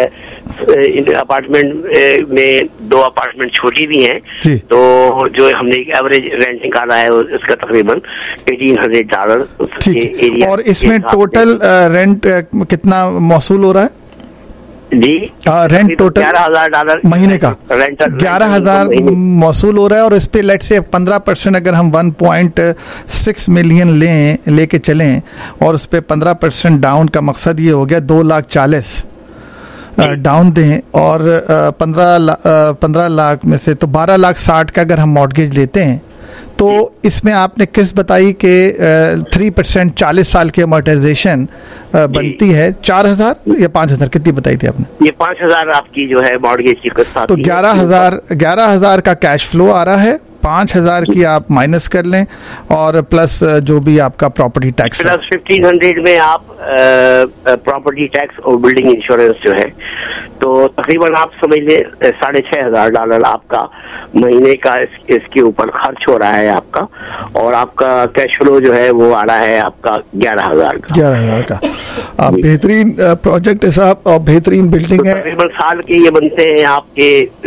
S9: अपार्टमेंट में दो अपार्टमेंट छोटी भी हैं, तो जो हमने एक एवरेज रेंट निकाला है उसका तकरीबन एटीन हंड्रेड डॉलर एरिया।
S6: और इसमें टोटल रेंट कितना मौसूल हो रहा है?
S9: जी
S6: रेंट टोटल
S9: ग्यारह हजार डॉलर
S6: महीने का, ग्यारह हजार मौसूल हो रहा है। और इस पे लेट से पंद्रह परसेंट अगर हम वन पॉइंट सिक्स मिलियन लें लेके चलें और उस पे पंद्रह परसेंट डाउन का मकसद ये हो गया दो लाख चालीस डाउन दें और पंद्रह पंद्रह लाख में से तो बारह लाख साठ का अगर हम मॉर्गेज लेते हैं, तो इसमें आपने किस बताई कि थ्री परसेंट चालीस साल की अमोर्टाइजेशन बनती है चार हजार या पाँच हजार, कितनी बताई थी आपने?
S9: ये पाँच हजार आपकी जो है मॉर्गेज की किस्त,
S6: तो ग्यारह हजार ग्यारह हजार का कैश फ्लो आ रहा है, पाँच हजार की आप माइनस कर लें और प्लस जो भी आपका property tax
S9: plus fifteen hundred में आप प्रॉपर्टी टैक्स और बिल्डिंग इंश्योरेंस जो है, तो तकरीबन आप समझ लें साढ़े छह हजार डॉलर आपका महीने का इस, इसके ऊपर खर्च हो रहा है आपका, और आपका कैश फ्लो जो है वो आ रहा है आपका ग्यारह हजार का
S6: ग्यारह हजार का आप बेहतरीन प्रोजेक्ट है साहब और बेहतरीन बिल्डिंग है।
S9: तकरीबन साल के ये बनते हैं आपके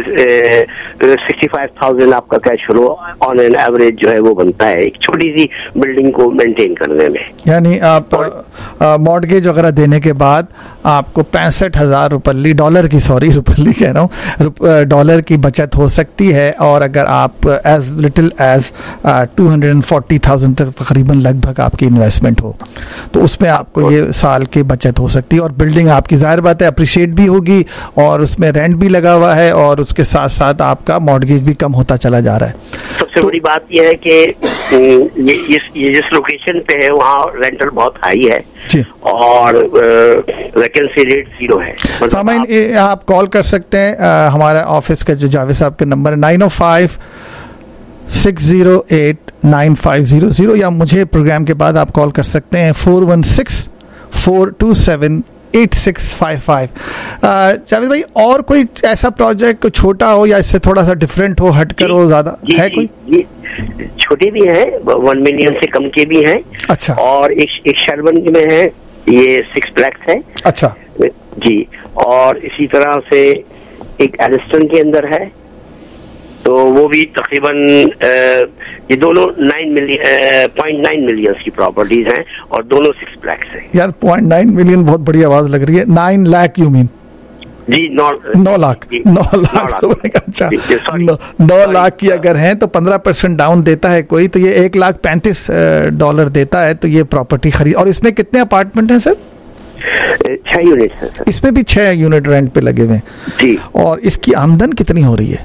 S9: सिक्सटी फाइव थाउजेंड आपका cash flow on an average जो है वो बनता है एक छोटी सी बिल्डिंग को मेंटेन करने में।
S6: यानी आप मॉर्गेज वगैरह देने के बाद आपको पैंसठ हजार रुपये डॉलर की सॉरी रुपये कह रहा हूँ डॉलर की बचत हो सकती है, और अगर आप as little as two hundred and forty thousand तक तकरीबन लगभग आपकी इन्वेस्टमेंट हो तो उसमें आपको ये साल की बचत हो सकती है। और बिल्डिंग आपकी जाहिर बात है अप्रिशिएट भी होगी और उसमें रेंट भी लगा हुआ है और उसके साथ साथ आपका मॉर्गेज भी कम होता चला जा रहा है।
S9: सबसे तो, बड़ी बात यह है कि ये, ये, ये जिस लोकेशन पे है वहाँ रेंटल बहुत हाई है और वैकेंसी रेट जीरो है।
S6: सामाइन आप, आप कॉल कर सकते हैं आ, हमारे ऑफिस के जो जावेद साहब के नंबर है nine O five six zero eight nine five zero zero, या मुझे प्रोग्राम के बाद आप कॉल कर सकते हैं four one six four two seven eight six five five. Javed भाई और कोई ऐसा प्रोजेक्ट छोटा हो या इससे थोड़ा सा डिफरेंट हो, हटकर हो, ज्यादा है कोई?
S9: जी, छोटे भी हैं, वन मिलियन से कम के भी हैं।
S6: अच्छा।
S9: और एक एक शर्बन में है, ये सिक्स फ्लैट्स है।
S6: अच्छा
S9: जी, और इसी तरह से एक एलिस्टन के अंदर है, तो वो भी तकरीबन ये दोनों nine million point nine million की प्रॉपर्टीज हैं और दोनों सिक्स फ्लैट्स हैं।
S6: यार पॉइंट नाइन मिलियन बहुत बड़ी आवाज लग रही है। Nine lakh you mean?
S9: जी नौ
S6: नौ लाख नौ लाख अच्छा नौ लाख की अगर हैं तो पंद्रह परसेंट डाउन देता है कोई, तो ये एक लाख पैंतीस डॉलर देता है, तो ये प्रॉपर्टी खरीद। और इसमें कितने अपार्टमेंट हैं सर?
S9: छह यूनिट है सर।
S6: इसमें भी छह यूनिट रेंट पे लगे हुए हैं
S9: जी।
S6: और इसकी आमदन कितनी हो रही है?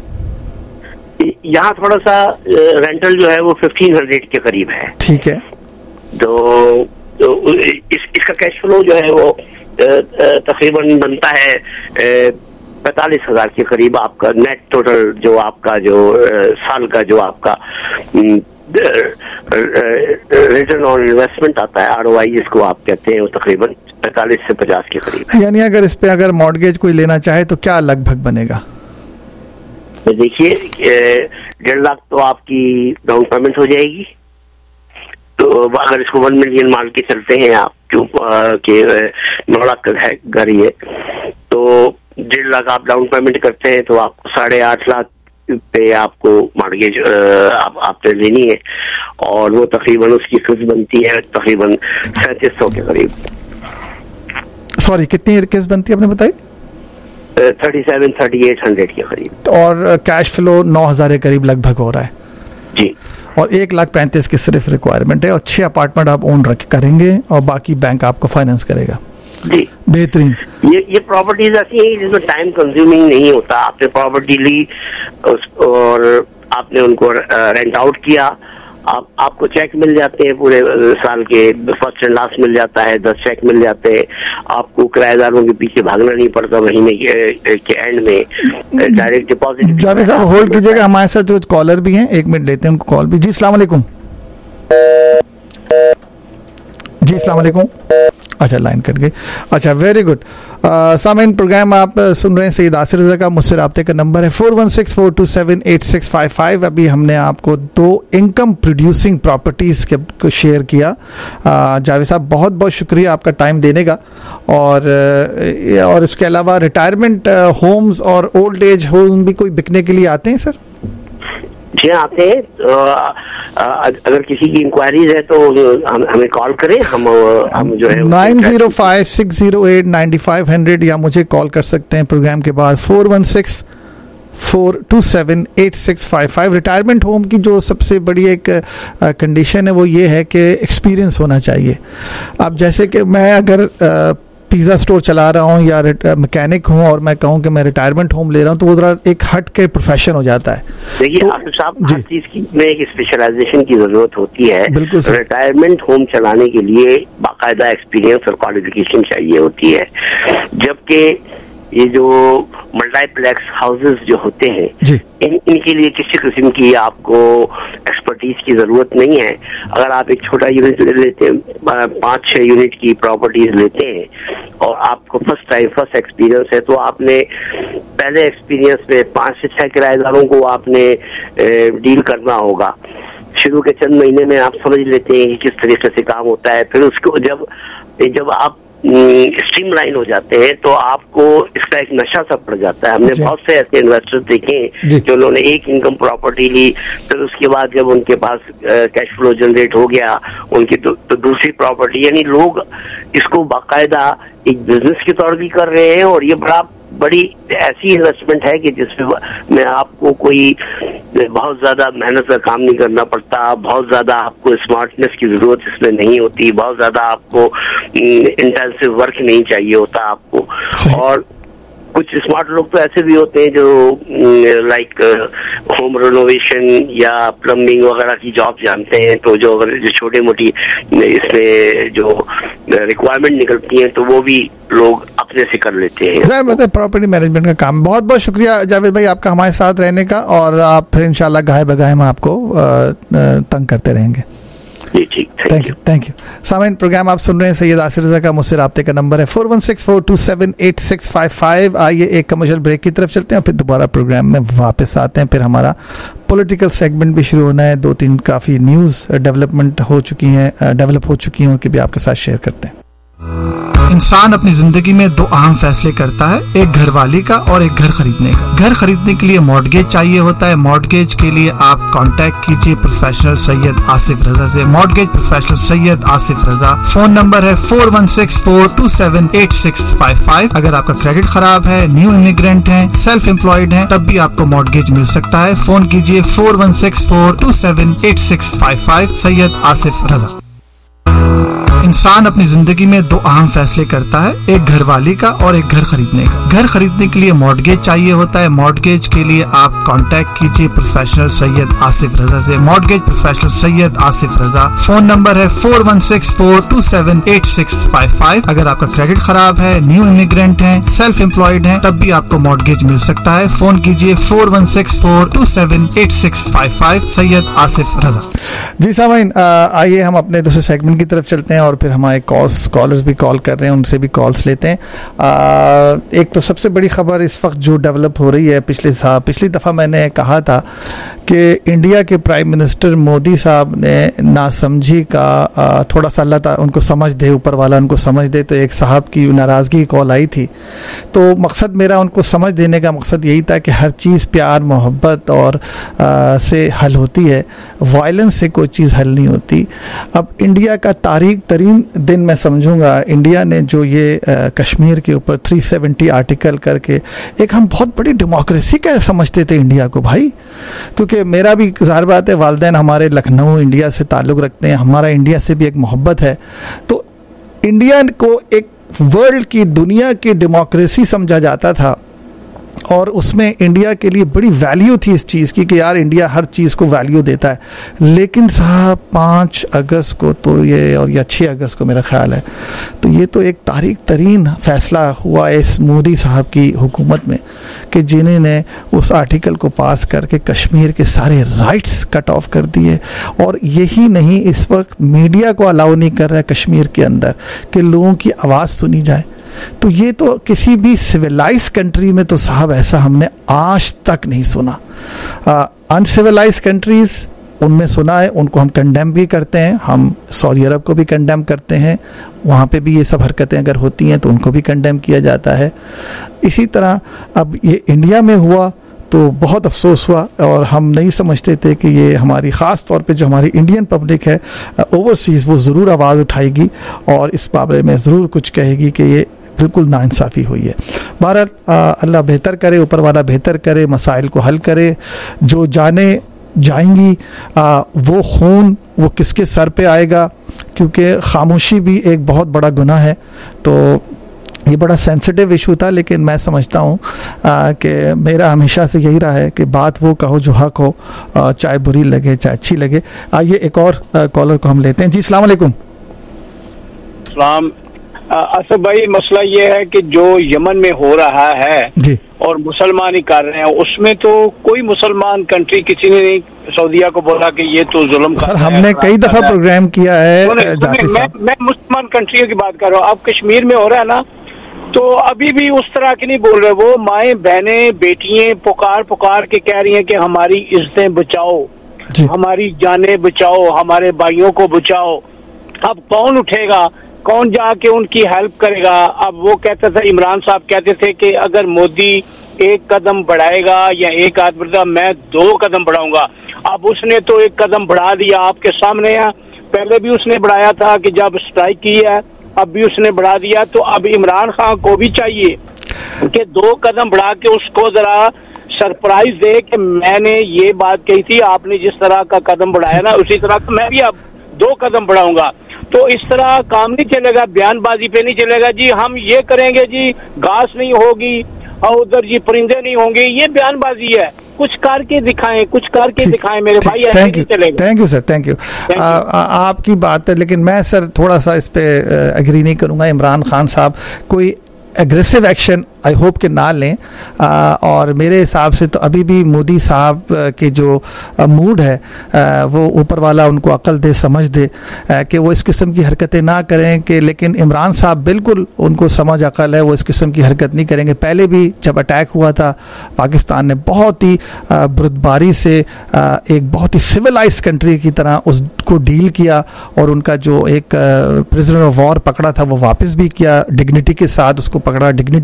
S9: यहाँ थोड़ा सा रेंटल जो है वो फिफ्टीन हंड्रेड के करीब है।
S6: ठीक है।
S9: तो, तो इस, इसका कैश फ्लो जो है वो तकरीबन बनता है पैंतालीस हजार के करीब आपका नेट टोटल, जो आपका जो साल का जो आपका रिटर्न ऑन इन्वेस्टमेंट आता है, आर ओ आई जिसको आप कहते हैं, वो तकरीबन पैंतालीस से पचास के करीब है।
S6: यानी अगर इस पे अगर मॉर्गेज कोई लेना चाहे तो क्या लगभग बनेगा?
S9: तो देखिए डेढ़ लाख तो आपकी डाउन पेमेंट हो जाएगी। तो अगर इसको वन मिलियन मान के चलते हैं आप, जो के नौ लाख का है घर ही है, तो डेढ़ लाख आप डाउन पेमेंट करते हैं तो आपको साढ़े आठ लाख पे आपको मॉर्गेज आप, आपने लेनी है, और वो तकरीबन उसकी किस्त बनती है तकरीबन सैंतीस सौ के करीब।
S6: सॉरी कितनी किस्त बनती है आपने बताई?
S9: Thirty seven thirty eight hundred के करीब।
S6: और कैश फ्लो नौ हजार के करीब लगभग हो रहा है
S9: जी।
S6: और एक लाख पैंतीस की सिर्फ रिक्वायरमेंट है, और छह अपार्टमेंट आप ओन रख करेंगे और बाकी बैंक आपको फाइनेंस करेगा।
S9: जी
S6: बेहतरीन।
S9: ये ये प्रॉपर्टीज ऐसी हैं जिसमें टाइम कंज्यूमिंग नहीं होता। आपने प्रॉपर्टी ली और आपने उनको रेंट आउट किया, आप आपको चेक मिल जाते हैं पूरे साल के, फर्स्ट एंड लास्ट मिल जाता है, दस चेक मिल जाते हैं, आपको किराएदारों के पीछे भागना नहीं पड़ता महीने के, के एंड में डायरेक्ट डिपॉजिट।
S6: जावेद साहब होल्ड कीजिएगा, हमारे साथ जो कॉलर भी हैं, एक मिनट लेते हैं उनको कॉल भी। जी अस्सलाम वालेकुम। जी अस्सलाम वालेकुम। अच्छा लाइन कट गई। अच्छा वेरी गुड। सामीन प्रोग्राम आप सुन रहे हैं सैयद आसिफ रज़ा का। मुझसे राब्ते का नंबर है four one six four two seven eight six five five. अभी हमने आपको दो इनकम प्रोड्यूसिंग प्रॉपर्टीज़ के को शेयर किया। जावेद साहब बहुत बहुत शुक्रिया आपका टाइम देने का। और और इसके अलावा रिटायरमेंट होम्स और ओल्ड एज होम भी कोई बिकने के लिए आते हैं सर?
S9: जी आते हैं। अगर किसी की इंक्वायरीज है तो हम, हमें कॉल करें, हम हम जो है
S6: nine zero five six zero eight ninety five hundred, या मुझे कॉल कर सकते हैं प्रोग्राम के बाद four one six four two seven eight six five five. Retirement home की जो सबसे बड़ी एक कंडीशन है वो ये है कि एक्सपीरियंस होना चाहिए। अब जैसे कि मैं अगर आ, पिज़्ज़ा स्टोर चला रहा हूँ या मैकेनिक हूँ और मैं कहूँ कि मैं रिटायरमेंट होम ले रहा हूँ तो वो जरा एक हट के प्रोफेशन हो जाता है।
S9: देखिए
S6: तो,
S9: आसिफ साहब, हर चीज की में एक स्पेशलाइजेशन की जरूरत होती है।
S6: बिल्कुल।
S9: रिटायरमेंट होम चलाने के लिए बाकायदा एक्सपीरियंस और क्वालिफिकेशन चाहिए होती है, जबकि ये जो मल्टीप्लेक्स हाउसेस जो होते हैं इन इनके लिए किसी किस्म की आपको एक्सपर्टीज की जरूरत नहीं है। अगर आप एक छोटा यूनिट ले लेते हैं, पाँच छह यूनिट की प्रॉपर्टीज लेते हैं और आपको फर्स्ट टाइम फर्स्ट एक्सपीरियंस है, तो आपने पहले एक्सपीरियंस में पाँच से छह किराएदारों को आपने डील करना होगा। शुरू के चंद महीने में आप समझ लेते हैं कि किस तरीके से काम होता है। फिर उसको जब जब आप स्ट्रीमलाइन हो जाते हैं तो आपको इसका एक नशा सा पड़ जाता है। हमने बहुत से ऐसे इन्वेस्टर्स देखे जो उन्होंने एक इनकम प्रॉपर्टी ली, फिर उसके बाद जब उनके पास कैश फ्लो जनरेट हो गया उनकी तो, तो दूसरी प्रॉपर्टी, यानी लोग इसको बाकायदा एक बिजनेस के तौर भी कर रहे हैं। और ये बड़ा बड़ी ऐसी इन्वेस्टमेंट है कि जिसमें में आपको कोई बहुत ज्यादा मेहनत का काम नहीं करना पड़ता, बहुत ज्यादा आपको स्मार्टनेस की जरूरत इसमें नहीं होती, बहुत ज्यादा आपको इंटेंसिव वर्क नहीं चाहिए होता आपको। और कुछ स्मार्ट लोग तो ऐसे भी होते हैं जो लाइक होम रेनोवेशन या प्लम्बिंग वगैरह की जॉब जानते हैं, तो जो अगर जो छोटे मोटी इसमें जो रिक्वायरमेंट निकलती है तो वो भी लोग अपने से कर लेते हैं।
S6: सर मतलब प्रॉपर्टी मैनेजमेंट का काम। बहुत बहुत शुक्रिया जावेद भाई आपका हमारे साथ रहने का, और आप फिर इंशाल्लाह गाहे बगाहे में आपको तंग करते रहेंगे। Thank you thank you. Sameen program आप सुन रहे हैं सैयद आसिफ रज़ा का। मुझसे राब्ते का नंबर है four one six four two seven eight six five five. आइए एक कमर्शियल ब्रेक की तरफ चलते हैं, फिर दोबारा प्रोग्राम में वापस आते हैं। फिर हमारा पॉलिटिकल सेगमेंट भी शुरू होना है। दो तीन काफ़ी न्यूज़ डेवलपमेंट हो चुकी हैं, डेवलप हो चुकी हैं, उनके भी आपके साथ शेयर करते हैं।
S5: इंसान अपनी जिंदगी में दो अहम फैसले करता है, एक घरवाली का और एक घर खरीदने का। घर खरीदने के लिए मॉर्गेज चाहिए होता है। मॉर्गेज के लिए आप कांटेक्ट कीजिए प्रोफेशनल सैयद आसिफ रजा से। Mortgage professional Syed Asif Raza. Phone number है four one six four two seven eight six five five. अगर आपका क्रेडिट खराब है, न्यू इमिग्रेंट है, सेल्फ एम्प्लॉयड है, तब भी आपको मॉर्गेज मिल सकता है। फोन कीजिए four one six four two seven eight six five five. Syed Asif Raza. इंसान अपनी जिंदगी में दो अहम फैसले करता है, एक घरवाली का और एक घर खरीदने का। घर खरीदने के लिए मॉर्टगेज चाहिए होता है। मॉर्टगेज के लिए आप कांटेक्ट कीजिए प्रोफेशनल सैयद आसिफ रजा से। Mortgage professional Syed Asif Raza. Phone number है four one six four two seven eight six five five. अगर आपका क्रेडिट खराब है, न्यू इमिग्रेंट है, सेल्फ एम्प्लॉयड है, तब भी आपको मॉर्टगेज मिल सकता है। फोन कीजिए four one six four two seven eight six five five. Syed Asif Raza.
S6: जी सामाइन, आइए हम अपने दूसरे सेगमेंट की तरफ चलते हैं और फिर हमारे कॉल्स कॉलर्स भी कॉल कर रहे हैं, उनसे भी कॉल्स लेते हैं। आ, एक तो सबसे बड़ी खबर इस वक्त जो डेवलप हो रही है, पिछले पिछली दफ़ा मैंने कहा था कि इंडिया के प्राइम मिनिस्टर मोदी साहब ने नासमझी का आ, थोड़ा सा अल्लाह ताला उनको समझ दे, ऊपर वाला उनको समझ दे, तो एक साहब की नाराज़गी कॉल आई थी। तो मकसद मेरा उनको समझ देने का मकसद यही था कि हर चीज़ प्यार मोहब्बत और आ, से हल होती है, वायलेंस से कोई चीज़ हल नहीं होती। अब इंडिया का तारीख तरीन दिन मैं समझूंगा, इंडिया ने जो ये आ, कश्मीर के ऊपर तीन सौ सत्तर आर्टिकल करके एक हम बहुत बड़ी डेमोक्रेसी का समझते थे इंडिया को भाई, क्योंकि मेरा भी ज़ाहिर बात है वालिदैन हमारे लखनऊ इंडिया से ताल्लुक़ रखते हैं, हमारा इंडिया से भी एक मोहब्बत है। तो इंडिया को एक वर्ल्ड की दुनिया की डेमोक्रेसी समझा जाता था और उसमें इंडिया के लिए बड़ी वैल्यू थी इस चीज़ की कि यार इंडिया हर चीज़ को वैल्यू देता है। लेकिन साहब पाँच अगस्त को तो ये, और या छः अगस्त को मेरा ख्याल है, तो ये तो एक तारीख तरीन फैसला हुआ इस मोदी साहब की हुकूमत में कि जिन्होंने उस आर्टिकल को पास करके कश्मीर के सारे राइट्स कट ऑफ कर दिए। और यही नहीं, इस वक्त मीडिया को अलाउ नहीं कर रहा है कश्मीर के अंदर कि लोगों की आवाज़ सुनी जाए। तो ये तो किसी भी सिविलाइज कंट्री में तो साहब ऐसा हमने आज तक नहीं सुना। अनसिविलाइज कंट्रीज़ उनमें सुना है, उनको हम कंडेम भी करते हैं, हम सऊदी अरब को भी कंडेम करते हैं, वहाँ पे भी ये सब हरकतें अगर होती हैं तो उनको भी कंडेम किया जाता है। इसी तरह अब ये इंडिया में हुआ तो बहुत अफसोस हुआ और हम नहीं समझते थे कि ये हमारी ख़ास तौर पे जो हमारी इंडियन पब्लिक है ओवरसीज़, वो ज़रूर आवाज़ उठाएगी और इस बारे में ज़रूर कुछ कहेगी कि ये बिल्कुल नाइंसाफ़ी हुई है। बहरहाल अल्लाह बेहतर करे, ऊपर वाला बेहतर करे, मसाइल को हल करे। जो जाने जाएंगी आ, वो खून वो किसके सर पे आएगा, क्योंकि खामोशी भी एक बहुत बड़ा गुनाह है। तो ये बड़ा सेंसिटिव इशू था, लेकिन मैं समझता हूँ कि मेरा हमेशा से यही रहा है कि बात वो कहो जो हक हो, आ, चाहे बुरी लगे चाहे अच्छी लगे। आइए एक और कॉलर को हम लेते हैं। जी अस्सलाम वालेकुम।
S10: सलाम असद भाई, मसला ये है कि जो यमन में हो रहा है
S6: जी,
S10: और मुसलमान ही कर रहे हैं, उसमें तो कोई मुसलमान कंट्री किसी ने नहीं सऊदीया को बोला कि ये तो जुल्म
S6: सर हमने कई दफा प्रोग्राम किया है।
S10: मैं, मैं मुसलमान कंट्रियों की बात कर रहा हूँ। अब कश्मीर में हो रहा है ना, तो अभी भी उस तरह की नहीं बोल रहे। वो माएँ बहनें बेटियां पुकार पुकार के कह रही हैं कि हमारी इज्जतें बचाओ, हमारी जानें बचाओ, हमारे भाइयों को बचाओ। अब कौन उठेगा, कौन जाके उनकी हेल्प करेगा? अब वो कहता था, इमरान साहब कहते थे कि अगर मोदी एक कदम बढ़ाएगा या एक आध बढ़ा, मैं दो कदम बढ़ाऊंगा। अब उसने तो एक कदम बढ़ा दिया, आपके सामने है। पहले भी उसने बढ़ाया था कि जब स्ट्राइक की है, अब भी उसने बढ़ा दिया। तो अब इमरान खान को भी चाहिए कि दो कदम बढ़ा के उसको जरा सरप्राइज दे कि मैंने ये बात कही थी, आपने जिस तरह का कदम बढ़ाया ना, उसी तरह का मैं भी अब दो कदम बढ़ाऊंगा। तो इस तरह काम नहीं चलेगा, बयानबाजी पे नहीं चलेगा। जी हम ये करेंगे, जी घास नहीं होगी और उधर जी परिंदे नहीं होंगे, ये बयानबाजी है। कुछ करके दिखाएं, कुछ करके दिखाएं मेरे भाई, ऐसे नहीं चलेगा।
S6: Thank you sir, thank you. आपकी बात है, लेकिन मैं सर थोड़ा सा इस पे एग्री नहीं करूंगा। इमरान खान साहब कोई एग्रेसिव एक्शन आई होप के ना लें। आ, और मेरे हिसाब से तो अभी भी मोदी साहब के जो मूड है आ, वो ऊपर वाला उनको अक्ल दे, समझ दे आ, कि वो इस किस्म की हरकतें ना करें। कि लेकिन इमरान साहब बिल्कुल उनको समझ अक्ल है, वो इस किस्म की हरकत नहीं करेंगे। पहले भी जब अटैक हुआ था पाकिस्तान ने बहुत ही बुरदबारी से आ, एक बहुत ही सिविलाइज कंट्री की तरह उसको डील किया और उनका जो एक प्रिजनर ऑफ वॉर पकड़ा था वो वापस भी किया, डिग्निटी के साथ उसको पकड़ा, डिग्निटी के साथ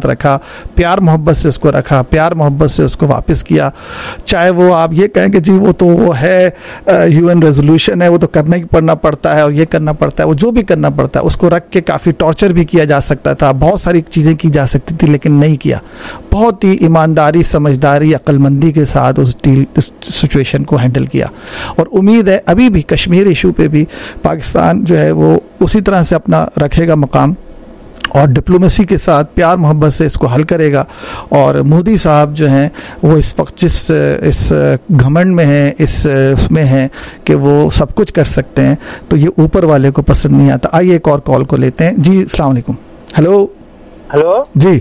S6: रखा, प्यार मोहब्बत से उसको रखा, प्यार मोहब्बत से उसको वापस किया। चाहे वो आप ये कहें कि जी वो तो वो है यूएन रेजोल्यूशन है, वो तो करना ही पड़ना पड़ता है और ये करना पड़ता है, वो जो भी करना पड़ता है, उसको रख के काफ़ी टॉर्चर भी किया जा सकता था, बहुत सारी चीज़ें की जा सकती थी, लेकिन नहीं किया। बहुत ही ईमानदारी, समझदारी, अक्लमंदी के साथ उस डील इस सिचुएशन को हैंडल किया। और उम्मीद है अभी भी कश्मीर इशू पे भी पाकिस्तान जो है वो उसी तरह से अपना रखेगा मकाम और डिप्लोमेसी के साथ प्यार मोहब्बत से इसको हल करेगा। और मोदी साहब जो हैं वो इस वक्त जिस इस घमंड में हैं, इस उसमें हैं कि वो सब कुछ कर सकते हैं, तो ये ऊपर वाले को पसंद नहीं आता। आइए एक और कॉल को लेते हैं। जी अस्सलाम वालेकुम। हेलो
S11: हेलो जी,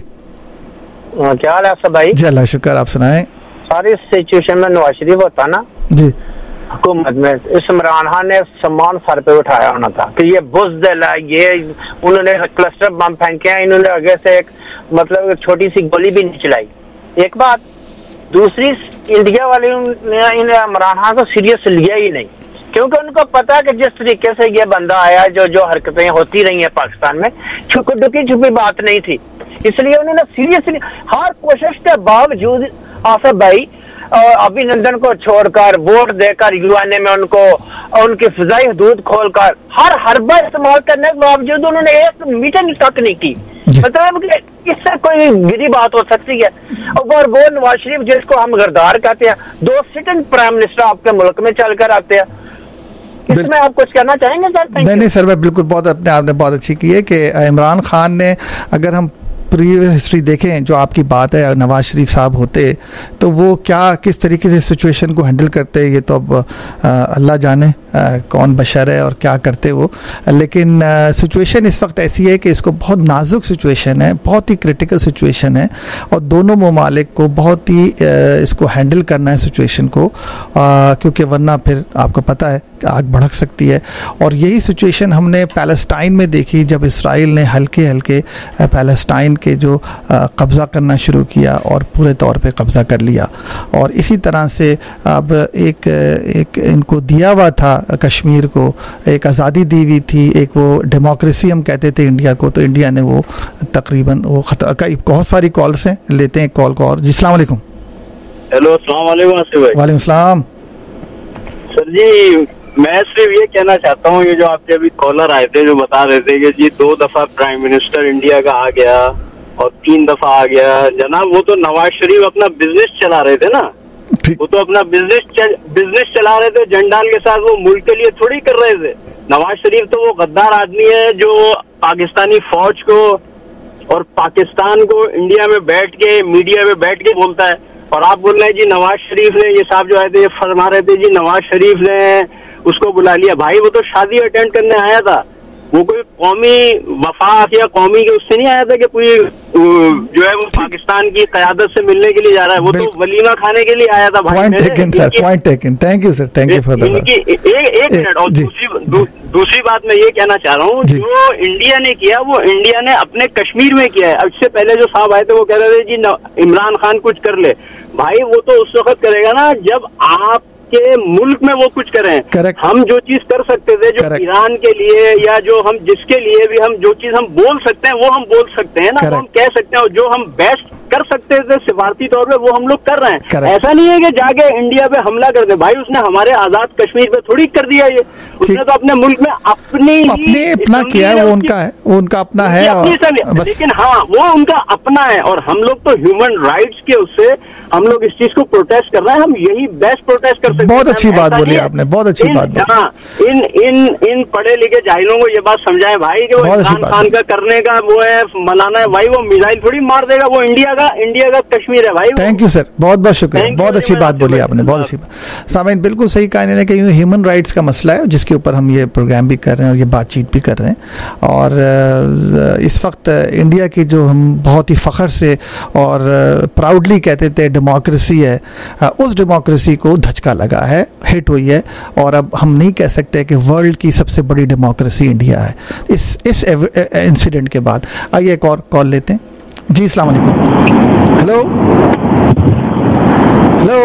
S11: क्या हाल है आपका भाई?
S6: जी अल्लाह शुक्र, आप सुनाएं।
S11: सारी सिचुएशन में नवाज शरीफ होता ना जी हुकूमत में, इस इमरान खान ने सम्मान सर पे उठाया होना था कि ये बुज़दिल है, ये उन्होंने क्लस्टर बम फेंके हैं, इन्होंने आगे से एक मतलब एक छोटी सी गोली भी नहीं चलाई। एक बात, दूसरी इंडिया वाले ने इमरान खान को सीरियस लिया ही नहीं, क्योंकि उनको पता है कि जिस तरीके से ये बंदा आया, जो जो हरकतें होती रही हैं पाकिस्तान में, छुपी डुकी छुपी बात नहीं थी, इसलिए उन्होंने सीरियसली हर कोशिश के बावजूद आसिफ भाई अभिनंदन को छोड़कर, वोट देकर, यूएनए में उनको उनकी फिजाई हदूद खोलकर, हर हरबा इस्तेमाल करने के बावजूद उन्होंने एक मीटिंग तक नहीं की। मतलब कि इससे कोई गिरी बात हो सकती है? और वो नवाज शरीफ जिसको हम गद्दार कहते हैं, दो सिटिंग प्राइम मिनिस्टर आपके मुल्क में चलकर आते हैं, इसमें आप कुछ कहना चाहेंगे सर?
S6: नहीं नहीं सर, मैं बिल्कुल, बहुत अपने आपने बहुत अच्छी की है कि इमरान खान ने, अगर हम प्रीवियस हिस्ट्री देखें, जो आपकी बात है, नवाज शरीफ साहब होते तो वो क्या किस तरीके से सिचुएशन को हैंडल करते, ये तो अब अल्लाह जाने आ, कौन बशर है और क्या करते वो। लेकिन सिचुएशन इस वक्त ऐसी है कि इसको बहुत नाजुक सिचुएशन है, बहुत ही क्रिटिकल सिचुएशन है और दोनों ममालिक को बहुत ही आ, इसको हैंडल करना है सिचुएशन को, आ, क्योंकि वरना फिर आपको पता है आग भड़क सकती है। और यही सिचुएशन हमने पैलेस्टाइन में देखी, जब इसराइल ने हल्के हल्के पैलेस्टाइन के जो कब्ज़ा करना शुरू किया और पूरे तौर पे कब्ज़ा कर लिया। और इसी तरह से अब एक एक इनको दिया हुआ था कश्मीर को, एक आज़ादी दी हुई थी, एक वो डेमोक्रेसी हम कहते थे इंडिया को, तो इंडिया ने वो तकरीबन वो खतरा का। बहुत सारी कॉल्स हैं, लेते हैं कॉल को। और जी अस्सलाम वालेकुम।
S12: हेलो अस्सलाम वालेकुम आसिफ भाई।
S6: वालेकुम सलाम
S12: सर जी, मैं सिर्फ ये कहना चाहता हूँ, ये जो आपके अभी कॉलर आए थे जो बता रहे थे कि जी दो दफा प्राइम मिनिस्टर इंडिया का आ गया और तीन दफा आ गया, जनाब वो तो नवाज शरीफ अपना बिजनेस चला रहे थे ना, वो तो अपना बिजनेस चल, बिजनेस चला रहे थे जनडाल के साथ, वो मुल्क के लिए थोड़ी कर रहे थे। नवाज शरीफ तो वो गद्दार आदमी है जो पाकिस्तानी फौज को और पाकिस्तान को इंडिया में बैठ के, मीडिया में बैठ के बोलता है। और आप बोल रहे हैं जी नवाज शरीफ ने, ये साहब जो आए थे ये फरमा रहे थे जी नवाज शरीफ ने उसको बुला लिया। भाई वो तो शादी अटेंड करने आया था, वो कोई कौमी वफाक या कौमी के उससे नहीं आया था कि कोई जो है वो पाकिस्तान की क़यादत से मिलने के लिए जा रहा है, वो तो वलीमा खाने के लिए आया था। भाई
S6: point taken sir, point taken, thank you sir, thank you for that.
S12: इनकी एक एक मिनट और दूसरी दू, दूसरी बात मैं ये कहना चाह रहा हूँ, जो इंडिया ने किया वो इंडिया ने अपने कश्मीर में किया है। इससे पहले जो साहब आए थे वो कह रहे थे जी इमरान खान कुछ कर ले, भाई वो तो उस वक्त करेगा ना जब आप के मुल्क में वो कुछ करें। Correct. हम जो चीज कर सकते थे, जो Correct. ईरान के लिए या जो हम जिसके लिए भी हम जो चीज हम बोल सकते हैं वो हम बोल सकते हैं ना, वो हम कह सकते हैं, और जो हम बेस्ट कर सकते थे सिफारती तौर पे वो हम लोग कर रहे हैं। Correct. ऐसा नहीं है कि जाके इंडिया पे हमला कर दे, भाई उसने हमारे आजाद कश्मीर पे थोड़ी कर दिया, ये उसने तो अपने मुल्क में अपनी
S6: अपने अपना किया है, वो उनका है, वो उनका अपना है और
S12: लेकिन हाँ वो उनका अपना है। और हम लोग तो ह्यूमन राइट्स के उससे हम लोग इस चीज को प्रोटेस्ट कर रहे हैं, हम यही बेस्ट प्रोटेस्ट कर सकते हैं।
S6: बहुत अच्छी बात बोली आपने, बहुत अच्छी बात।
S12: हाँ, इन इन इन पढ़े लिखे जाहिलों को ये बात समझाएं भाई कि वो इमरान खान का करने का वो है मनाना है, भाई वो मिसाइल थोड़ी मार देगा, वो इंडिया का इंडिया का कश्मीर है भाई।
S6: थैंक यू सर, बहुत बहुत शुक्रिया, बहुत अच्छी बात बोली आपने, बहुत अच्छी बात। सामीन बिल्कुल सही कहा इन्होंने कि ह्यूमन राइट्स का मसला है जिसके ऊपर हम ये प्रोग्राम भी कर रहे हैं और ये बातचीत भी कर रहे हैं। और इस वक्त इंडिया की जो हम बहुत ही फख्र से और प्राउडली कहते थे डेमोक्रेसी है, उस डेमोक्रेसी को धचका लगा है, हिट हुई है। और अब हम नहीं कह सकते कि वर्ल्ड की सबसे बड़ी डेमोक्रेसी इंडिया है इस इस इंसिडेंट के बाद। आइए एक और कॉल लेते हैं। जी अस्सलाम वालेकुम। हेलो हेलो,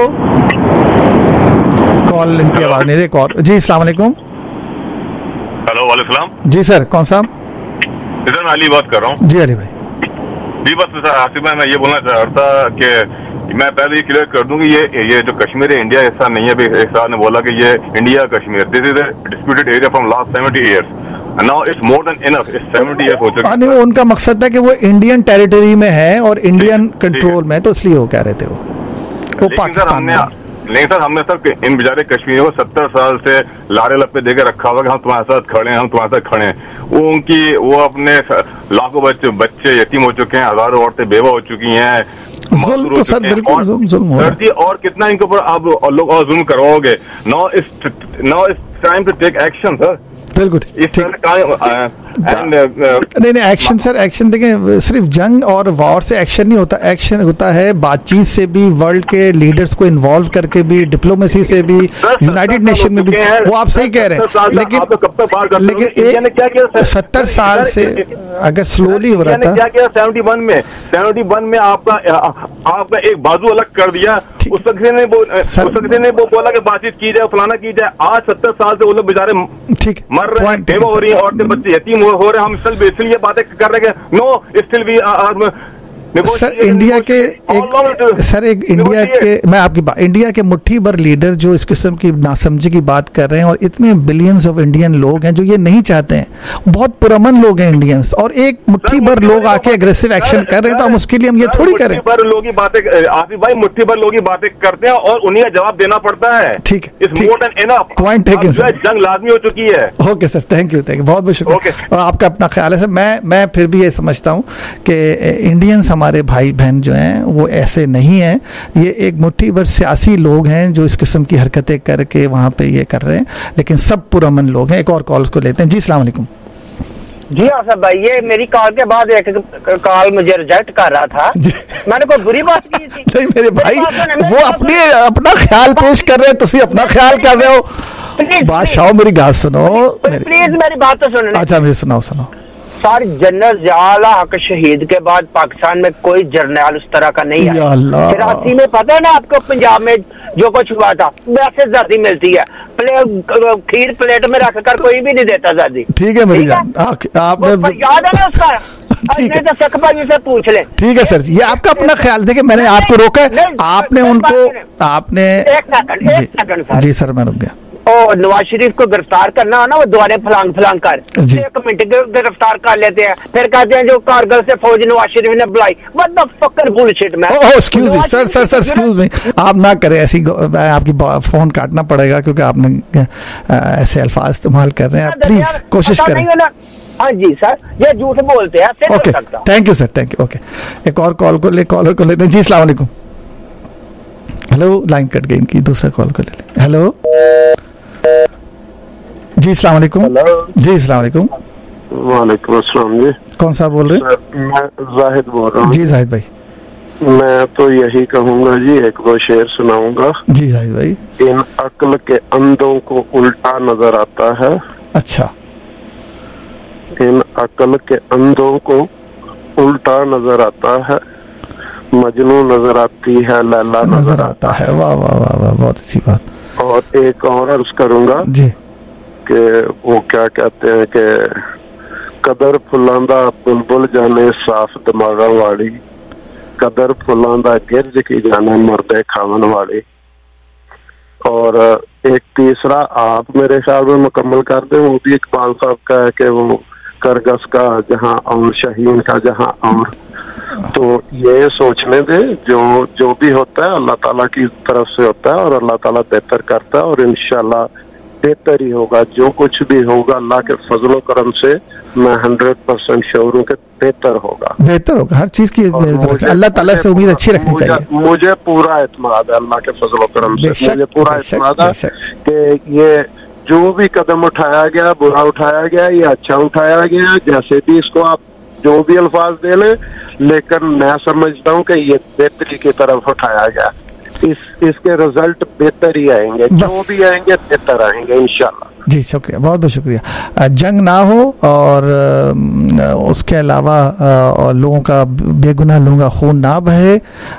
S6: कॉल इनकी आवाज नहीं रही। कॉल जी अस्सलाम वालेकुम।
S13: हेलो वालेकुम सलाम।
S6: जी सर, कौन सा?
S13: इधर मैं अली बात कर रहा हूँ।
S6: जी अली भाई।
S13: जी बस सर आसिफ भाई मैं ये बोलना चाह रहा था कि मैं पहले ये क्लियर कर दूं कि ये ये जो कश्मीर है इंडिया ऐसा नहीं है। एक साहब ने बोला कि ये India Kashmir, this is a disputed area from last seventy years. Now it's more than enough, it's seventy years हो चुके हैं।
S6: नहीं, उनका मकसद था कि वो इंडियन टेरिटरी में है और इंडियन कंट्रोल में, तो इसलिए वो कह रहे थे वो वो पाकिस्तान में।
S13: नहीं सर, हमने सर इन बेचारे कश्मीरियों को सत्तर साल से लारे लपे देकर रखा हुआ कि हम तुम्हारे साथ खड़े हैं, हम तुम्हारे साथ खड़े हैं। वो उनकी वो अपने लाखों बच्चे बच्चे यतीम हो चुके हैं, हजारों औरतें बेवा हो चुकी हैं।
S6: जुल्म तो सर बिल्कुल जुल्म जुल्म हो रहा है।
S13: और कितना इनके ऊपर आप लोग और जुल्म करवाओगे। Now it's now it's time to take action sir.
S6: बिल्कुल नहीं नहीं एक्शन सर, एक्शन देखें, सिर्फ जंग और वॉर से एक्शन नहीं होता, एक्शन होता है बातचीत से भी, वर्ल्ड के लीडर्स को इन्वॉल्व करके भी, डिप्लोमेसी से भी, यूनाइटेड नेशन में भी। वो आप सही कह रहे हैं, लेकिन लेकिन एक सत्तर साल से अगर स्लोली हो रहा था।
S13: क्या किया सेवेंटी वन में सेवेंटी वन में आपका आपका एक बाजू अलग कर दिया। उस वक्त ने उस वक्त ने वो बोला कि बातचीत की जाए, फलाना की जाए। आज सत्तर साल से वो लोग बेचारे मर रहे हैं, बेवा हो रही है, औरतें बच्चे यतीम हो रहे हैं। हम सिर्फ इसलिए बातें कर रहे हैं। No still we
S6: sir India के एक सर एक इंडिया के मैं आपकी बात इंडिया के मुट्ठी भर लीडर जो इस किस्म की नासमझी की बात कर रहे हैं, और इतने बिलियंस ऑफ इंडियन लोग हैं जो ये नहीं चाहते हैं। बहुत पुरअमन लोग हैं इंडियंस, और एक मुट्ठी भर लोग आके एग्रेसिव एक्शन कर रहे हैं, तो हम उसके लिए हम ये थोड़ी करें।
S13: मुट्ठी भर लोग की बातें आसिफ भाई मुट्ठी भर लोग की बातें करते हैं और उन्हीं का जवाब देना पड़ता है।
S6: ठीक है,
S13: पॉइंट
S6: ठीक है सर,
S13: जंग लाजमी हो चुकी है।
S6: Okay sir, thank you, thank you, बहुत बहुत शुक्रिया। और आपका अपना ख्याल है सर। मैं मैं फिर भी ये समझता हूँ कि इंडियंस हमारे भाई बहन जो हैं वो ऐसे नहीं हैं। ये एक मुट्ठी भर सियासी लोग हैं जो इस किस्म की हरकतें करके वहाँ पे ये कर रहे हैं, लेकिन सब पुरअमन लोग हैं। एक और कॉल को लेते हैं। जी अस्सलाम वालेकुम।
S11: जी आसिफ भाई, ये मेरी कॉल के बाद एक कॉल मुझे रिजेक्ट कर रहा था। मैंने कोई बुरी बात की थी?
S6: नहीं मेरे भाई, वो अपनी अपना ख्याल पेश कर रहे हैं, तुम अपना ख्याल कर रहे हो। बादशाह मेरी बात सुनो,
S11: प्लीज मेरी बात तो सुनो।
S6: अच्छा मुझे सुनाओ सुनाओ।
S11: सर जनरल ज़िया हक शहीद के बाद पाकिस्तान में कोई जर्नल उस तरह का नहीं आया। कराची में पता है ना आपको, पंजाब में जो कुछ हुआ था, वैसे ज़्यादा मिलती है। प्ले, खीर प्लेट में रखकर कोई भी नहीं देता ज़्यादा।
S6: ठीक है मेरी जान, आपने
S11: याद है ना उसका? ठीक है, तो सख भाई से पूछ ले।
S6: ठीक है सर, ये आपका अपना ख्याल। देखिए मैंने आपको रोका, आपने उनको आपने
S11: एक सेकंड एक सेकंड
S6: जी सर मैं रुक गया।
S11: ओ नवाज शरीफ को गिरफ्तार करना हो ना, वो द्वारे फलांग फलांग कर एक मिनट गिरफ्तार कर लेते हैं, फिर कहते हैं जो कारगिल से फौज नवाज शरीफ ने बुलाई। What the fucker bullshit man.
S6: Oh excuse me sir sir sir excuse me, आप ना करें ऐसी, आपकी फोन काटना पड़ेगा क्योंकि आपने ऐसे अल्फाज इस्तेमाल कर रहे हैं। प्लीज कोशिश करें।
S11: हाँ जी सर, ये झूठ बोलते हैं।
S6: Okay thank you sir, thank you. Okay एक और कॉल को ले कॉलर को लेते हैं। जी अस्सलाम वालेकुम। हेलो, लाइन कट गई इनकी, दूसरा कॉल को ले लें। हेलो जी अस्सलाम वालेकुम। जी अस्सलाम वालेकुम।
S14: वालेकुम अस्सलाम जी।
S6: कौन सा बोल रहे हैं?
S14: मैं जाहिद बोल रहा हूँ।
S6: जी जाहिद भाई।
S14: मैं तो यही कहूँगा जी, एक दो शेर सुनाऊंगा।
S6: जी जाहिद भाई।
S14: इन अक्ल के अंधों को उल्टा नजर आता है।
S6: अच्छा।
S14: इन अक्ल के अंधों को उल्टा नजर आता है, मजनू नजर आती है, लैला
S6: नजर आता है। वाह वाह वाह वाह, बहुत अच्छी बात।
S14: और एक और अर्ज करूंगा
S6: जी
S14: कि वो क्या कहते हैं कि कदर फुलांदा बुलबुल जाने साफ दिमागा वाली, कदर फुलांदा गिरज की जाने मर्दे खावन वाली। और एक तीसरा आप मेरे ख्याल में मुकम्मल कर दें, वो भी इकबाल साहब का है कि वो करगस का जहाँ और शहीन का जहाँ और। तो ये सोचने दे, जो जो भी होता है अल्लाह ताला की तरफ से होता है और अल्लाह ताला बेहतर करता है, और इंशाल्लाह बेहतर ही होगा। जो कुछ भी होगा अल्लाह के फजलो करम से मैं हंड्रेड परसेंट श्योर हूँ कि बेहतर होगा।
S6: बेहतर होगा हर चीज की, अल्लाह ताला से उम्मीद अच्छी रखनी
S14: मुझे,
S6: चाहिए।
S14: मुझे पूरा एतमाद है अल्लाह के फजलो करम से, मुझे पूरा एतमाद है कि ये जो भी कदम उठाया गया, बुरा उठाया गया या अच्छा उठाया गया, जैसे भी इसको आप जो भी अल्फाज दे लें, लेकिन मैं समझता हूँ कि ये बेहतरी की तरफ उठाया गया। इस इसके रिजल्ट बेहतर ही आएंगे, जो भी आएंगे बेहतर आएंगे इंशाल्लाह।
S6: जी शुक्रिया, बहुत बहुत शुक्रिया। जंग ना हो और उसके अलावा और लोगों का बेगुनाह लोगों का खून ना बहे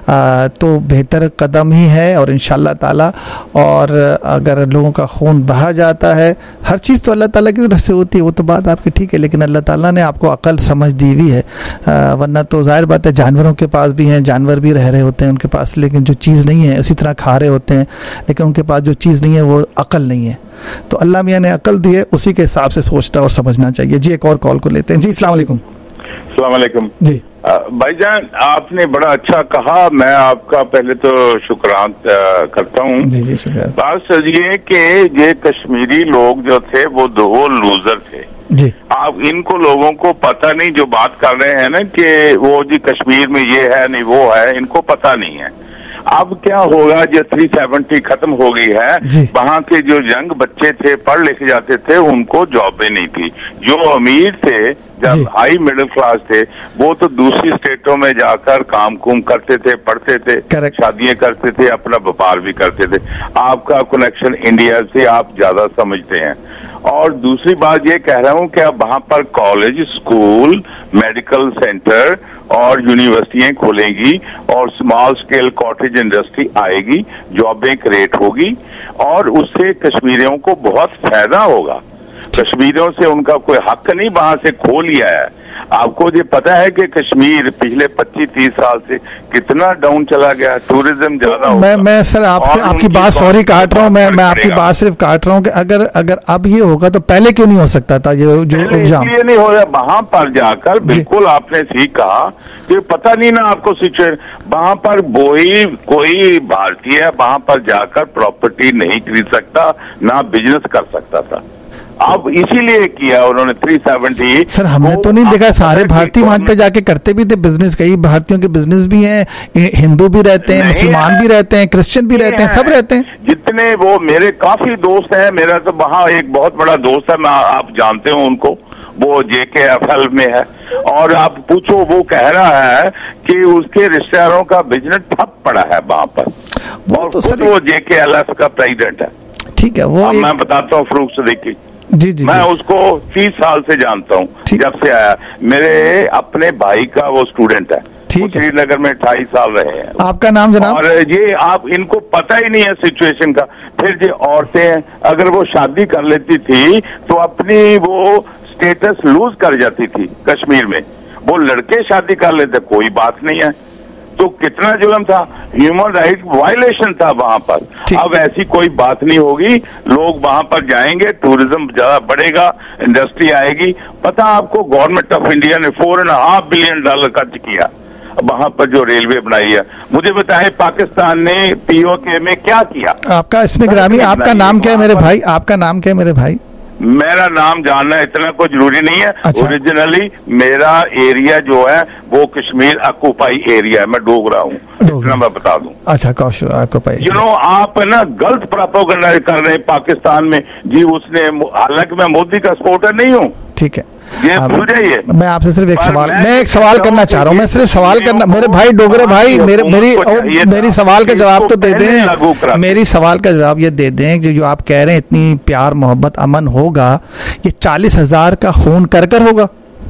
S6: तो बेहतर कदम ही है, और इंशाअल्लाह ताला और अगर लोगों का खून बहा जाता है, हर चीज़ तो अल्लाह ताला की तरफ से होती है, वो तो बात आपकी ठीक है, लेकिन अल्लाह ताला ने आपको अकल समझ दी हुई है, वरना तो जाहिर बात है जानवरों के पास भी हैं, जानवर भी रह रहे होते हैं उनके पास, लेकिन जो चीज़ नहीं है उसी तरह खा रहे होते हैं, लेकिन उनके पास जो चीज़ नहीं है वो अकल नहीं है। तो अल्लाह मियाँ ने अकल दी है, उसी के हिसाब से सोचना और समझना चाहिए। जी एक और कॉल को लेते हैं। जी अस्सलाम वालेकुम।
S15: अस्सलाम वालेकुम।
S6: जी
S15: भाईजान, आपने बड़ा अच्छा कहा, मैं आपका पहले तो शुक्रान करता हूँ।
S6: जी जी शुक्रिया।
S15: बात सर ये कि ये कश्मीरी लोग जो थे वो दो लूजर थे
S6: जी।
S15: आप इनको लोगों को पता नहीं, जो बात कर रहे हैं ना कि वो जी कश्मीर में ये है नहीं वो है, इनको पता नहीं है। अब क्या होगा, जो थ्री सेवेंटी खत्म हो गई है, वहाँ के जो यंग बच्चे थे पढ़ लिख जाते थे उनको जॉबें नहीं थी। जो अमीर थे, जब हाई मिडिल क्लास थे, वो तो दूसरी स्टेटों में जाकर काम कुम करते थे, पढ़ते थे, शादियां करते थे, अपना व्यापार भी करते थे। आपका कनेक्शन इंडिया से आप ज्यादा समझते हैं। और दूसरी बात ये कह रहा हूँ कि अब वहाँ पर कॉलेज, स्कूल, मेडिकल सेंटर और यूनिवर्सिटियां खुलेंगी और स्मॉल स्केल कॉटेज इंडस्ट्री आएगी, जॉबें क्रिएट होगी और उससे कश्मीरियों को बहुत फायदा होगा। कश्मीरियों से उनका कोई हक नहीं वहां से खो लिया है। आपको ये पता है कि कश्मीर पिछले पच्चीस तीस साल से कितना डाउन चला गया, टूरिज्म ज्यादा हो।
S6: मैं मैं सर आपसे आपकी बात सॉरी काट रहा हूँ, मैं मैं आपकी बात सिर्फ काट रहा हूँ कि अगर अगर अब ये होगा तो पहले क्यों नहीं हो सकता था ये जो एग्जाम?
S15: इसलिए नहीं हो रहा, वहां पर जाकर बिल्कुल आपने ठीक कहा कि पता नहीं ना आपको सिचुएशन, वहां पर कोई कोई भारतीय वहां पर जाकर प्रॉपर्टी नहीं खरीद सकता, ना बिजनेस कर सकता था। अब इसीलिए किया उन्होंने थ्री सेवेंटी।
S6: सर हमने तो नहीं देखा, सारे भारतीय वहां पे जाके करते भी थे बिजनेस, कई भारतीयों के बिजनेस भी हैं, हिंदू भी रहते हैं, मुसलमान भी रहते हैं, क्रिश्चियन भी रहते हैं, सब रहते हैं।
S15: जितने वो मेरे काफी दोस्त हैं, मेरा तो वहाँ एक बहुत बड़ा दोस्त है, मैं आप जानते हो उनको, वो जे के एफ एल में है, और आप पूछो वो कह रहा है कि उसके रिश्तेदारों का बिजनेस ठप पड़ा है वहां पर, और तो सर वो जे के एल एफ का प्रेसिडेंट है।
S6: ठीक है, वो
S15: मैं बताता हूँ फरूख सदीकी,
S6: जी जी
S15: मैं जी। उसको तीस साल से जानता हूँ, जब से आया। मेरे अपने भाई का वो स्टूडेंट है, श्रीनगर में अट्ठाईस साल रहे हैं।
S6: आपका नाम जनाब?
S15: और ये आप इनको पता ही नहीं है सिचुएशन का। फिर ये औरतें अगर वो शादी कर लेती थी तो अपनी वो स्टेटस लूज कर जाती थी कश्मीर में, वो लड़के शादी कर लेते कोई बात नहीं है, तो कितना जुल्म था, ह्यूमन राइट वायलेशन था वहां पर। अब ऐसी कोई बात नहीं होगी, लोग वहां पर जाएंगे, टूरिज्म ज्यादा बढ़ेगा, इंडस्ट्री आएगी। पता आपको गवर्नमेंट ऑफ इंडिया ने four and half billion dollar खर्च किया वहां पर जो रेलवे बनाई है। मुझे बताएं पाकिस्तान ने पीओके में क्या किया?
S6: आपका इसमें ग्रामी, आपका नाम क्या है मेरे भाई? आपका नाम क्या है मेरे भाई?
S15: मेरा नाम जानना इतना कोई जरूरी नहीं है। अच्छा। ओरिजिनली मेरा एरिया जो है वो कश्मीर ऑक्यूपाई एरिया है, मैं डोगरा हूँ, इतना मैं बता दूं।
S6: अच्छा कौशल ऑक्यूपाई।
S15: यू नो आप ना गलत प्रोपेगेंडा कर रहे हैं पाकिस्तान में जी, उसने, हालांकि मैं मोदी का सपोर्टर नहीं हूँ,
S6: ठीक है,
S15: ये भूल जाइए।
S6: मैं आपसे सिर्फ एक सवाल मैं एक सवाल करना चाह रहा हूँ, मैं सिर्फ सवाल करना, मेरे भाई डोगरे भाई, मेरे मेरी मेरी सवाल का जवाब तो दे दें, मेरी सवाल का जवाब ये दे दें कि जो आप कह रहे हैं इतनी प्यार मोहब्बत अमन होगा, ये चालीस हजार का खून कर कर होगा?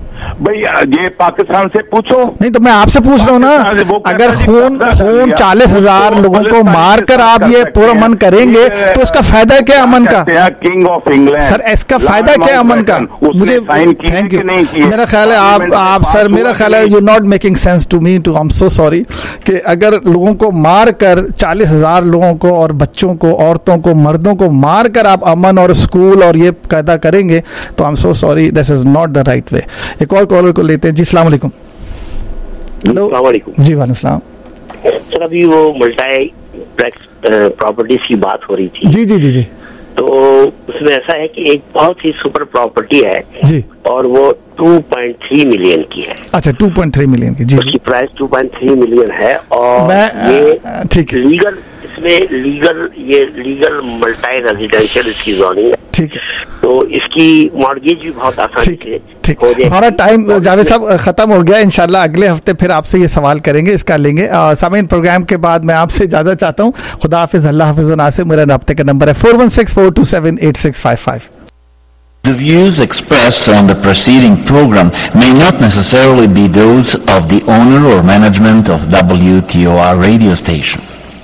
S15: भैया ये पाकिस्तान से पूछो।
S6: नहीं तो मैं आपसे पूछ रहा हूँ ना, अगर खून खून चालीस हजार लोगों को मारकर आप ये पूरा मन करेंगे तो उसका फायदा क्या अमन का?
S15: किंग ऑफ इंग्लैंड
S6: सर, इसका फायदा क्या अमन का? मुझे थैंक यू। मेरा ख्याल है आप आप सर मेरा ख्याल है you not making sense to me too I am so sorry कि अगर लोगों को मार कर चालीस हजार लोगों को और बच्चों को, औरतों को, मर्दों को मार कर आप अमन और स्कूल और ये पैदा करेंगे तो I am so sorry, this is not the right way. एक और कॉलर को लेते हैं। जी अस्सलाम वालेकुम।
S9: हेलो
S6: जी वालेकुम सलाम।
S9: सर अभी वो मल्टीप्लेक्स प्रॉपर्टीज की बात हो रही थी।
S6: जी जी जी जी।
S9: तो उसमें ऐसा है कि एक बहुत ही सुपर प्रॉपर्टी है
S6: जी,
S9: और वो टू पॉइंट थ्री मिलियन की है।
S6: अच्छा टू पॉइंट थ्री मिलियन की जी।
S9: उसकी price two point three million है और ये
S6: ठीक
S9: लीगल, इसमें लीगल ये लीगल मल्टी रेजिडेंशियल इसकी जोनिंग है।
S6: ठीक है,
S9: तो इसकी मॉर्गेज भी बहुत आसानी से
S6: ठीक। हमारा टाइम जावेद साहब खत्म हो गया, इंशाल्लाह अगले हफ्ते फिर आपसे ये सवाल करेंगे, इसका लेंगे। सामीन प्रोग्राम के बाद मैं आपसे इजाजत चाहता हूँ। खुदा हाफिज, अल्लाह हाफिज। नासिर, मेरा रब्ते का नंबर है four one six four two seven eight six five five.
S16: The views expressed on the preceding program may not necessarily be those of the owner or management of W T O R radio station.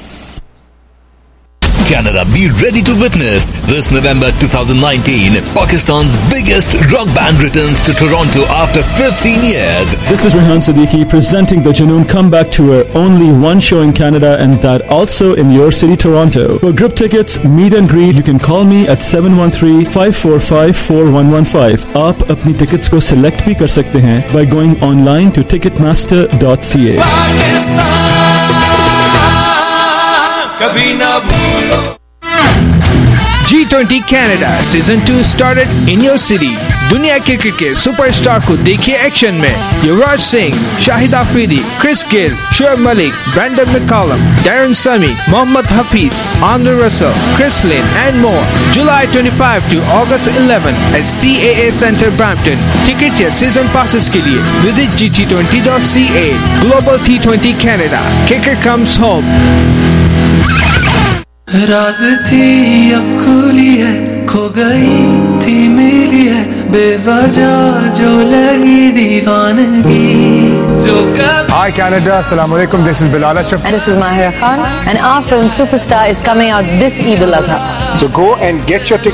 S17: Canada, be ready to witness this November twenty nineteen. Pakistan's biggest rock band returns to Toronto after fifteen years.
S18: This is Rehan Siddiqui presenting the Junoon Comeback Tour. Only one show in Canada and that also in your city, Toronto. For group tickets, meet and greet, you can call me at seven one three, five four five, four one one five. आप अपनी tickets को select भी कर सकते हैं by going online to ticketmaster dot c a.
S19: G twenty Canada Season two started in your city. दुनिया cricket के superstar को देखिए एक्शन में. Yuvraj Singh, Shahid Afridi, Chris Gayle, Shoaib Malik, Brendon McCullum, Darren Sammy, Mohammad Hafeez, Andre Russell, Chris Lynn and more. July twenty-fifth to August eleventh at C A A Centre Brampton. Tickets या season passes के लिए visit G T twenty dot c a. Global T twenty Canada. Kicker comes home.
S20: राज थी अब खुली है, खो गई थी मिली है, बेवजह जो लगी दीवानगी जो कब.
S3: Hi Canada, Assalamu Alaikum. This is Bilal Ashraf.
S4: And this is Mahira Khan. And our film Superstar is coming out this Eid al-Azha.
S21: So go and get your tickets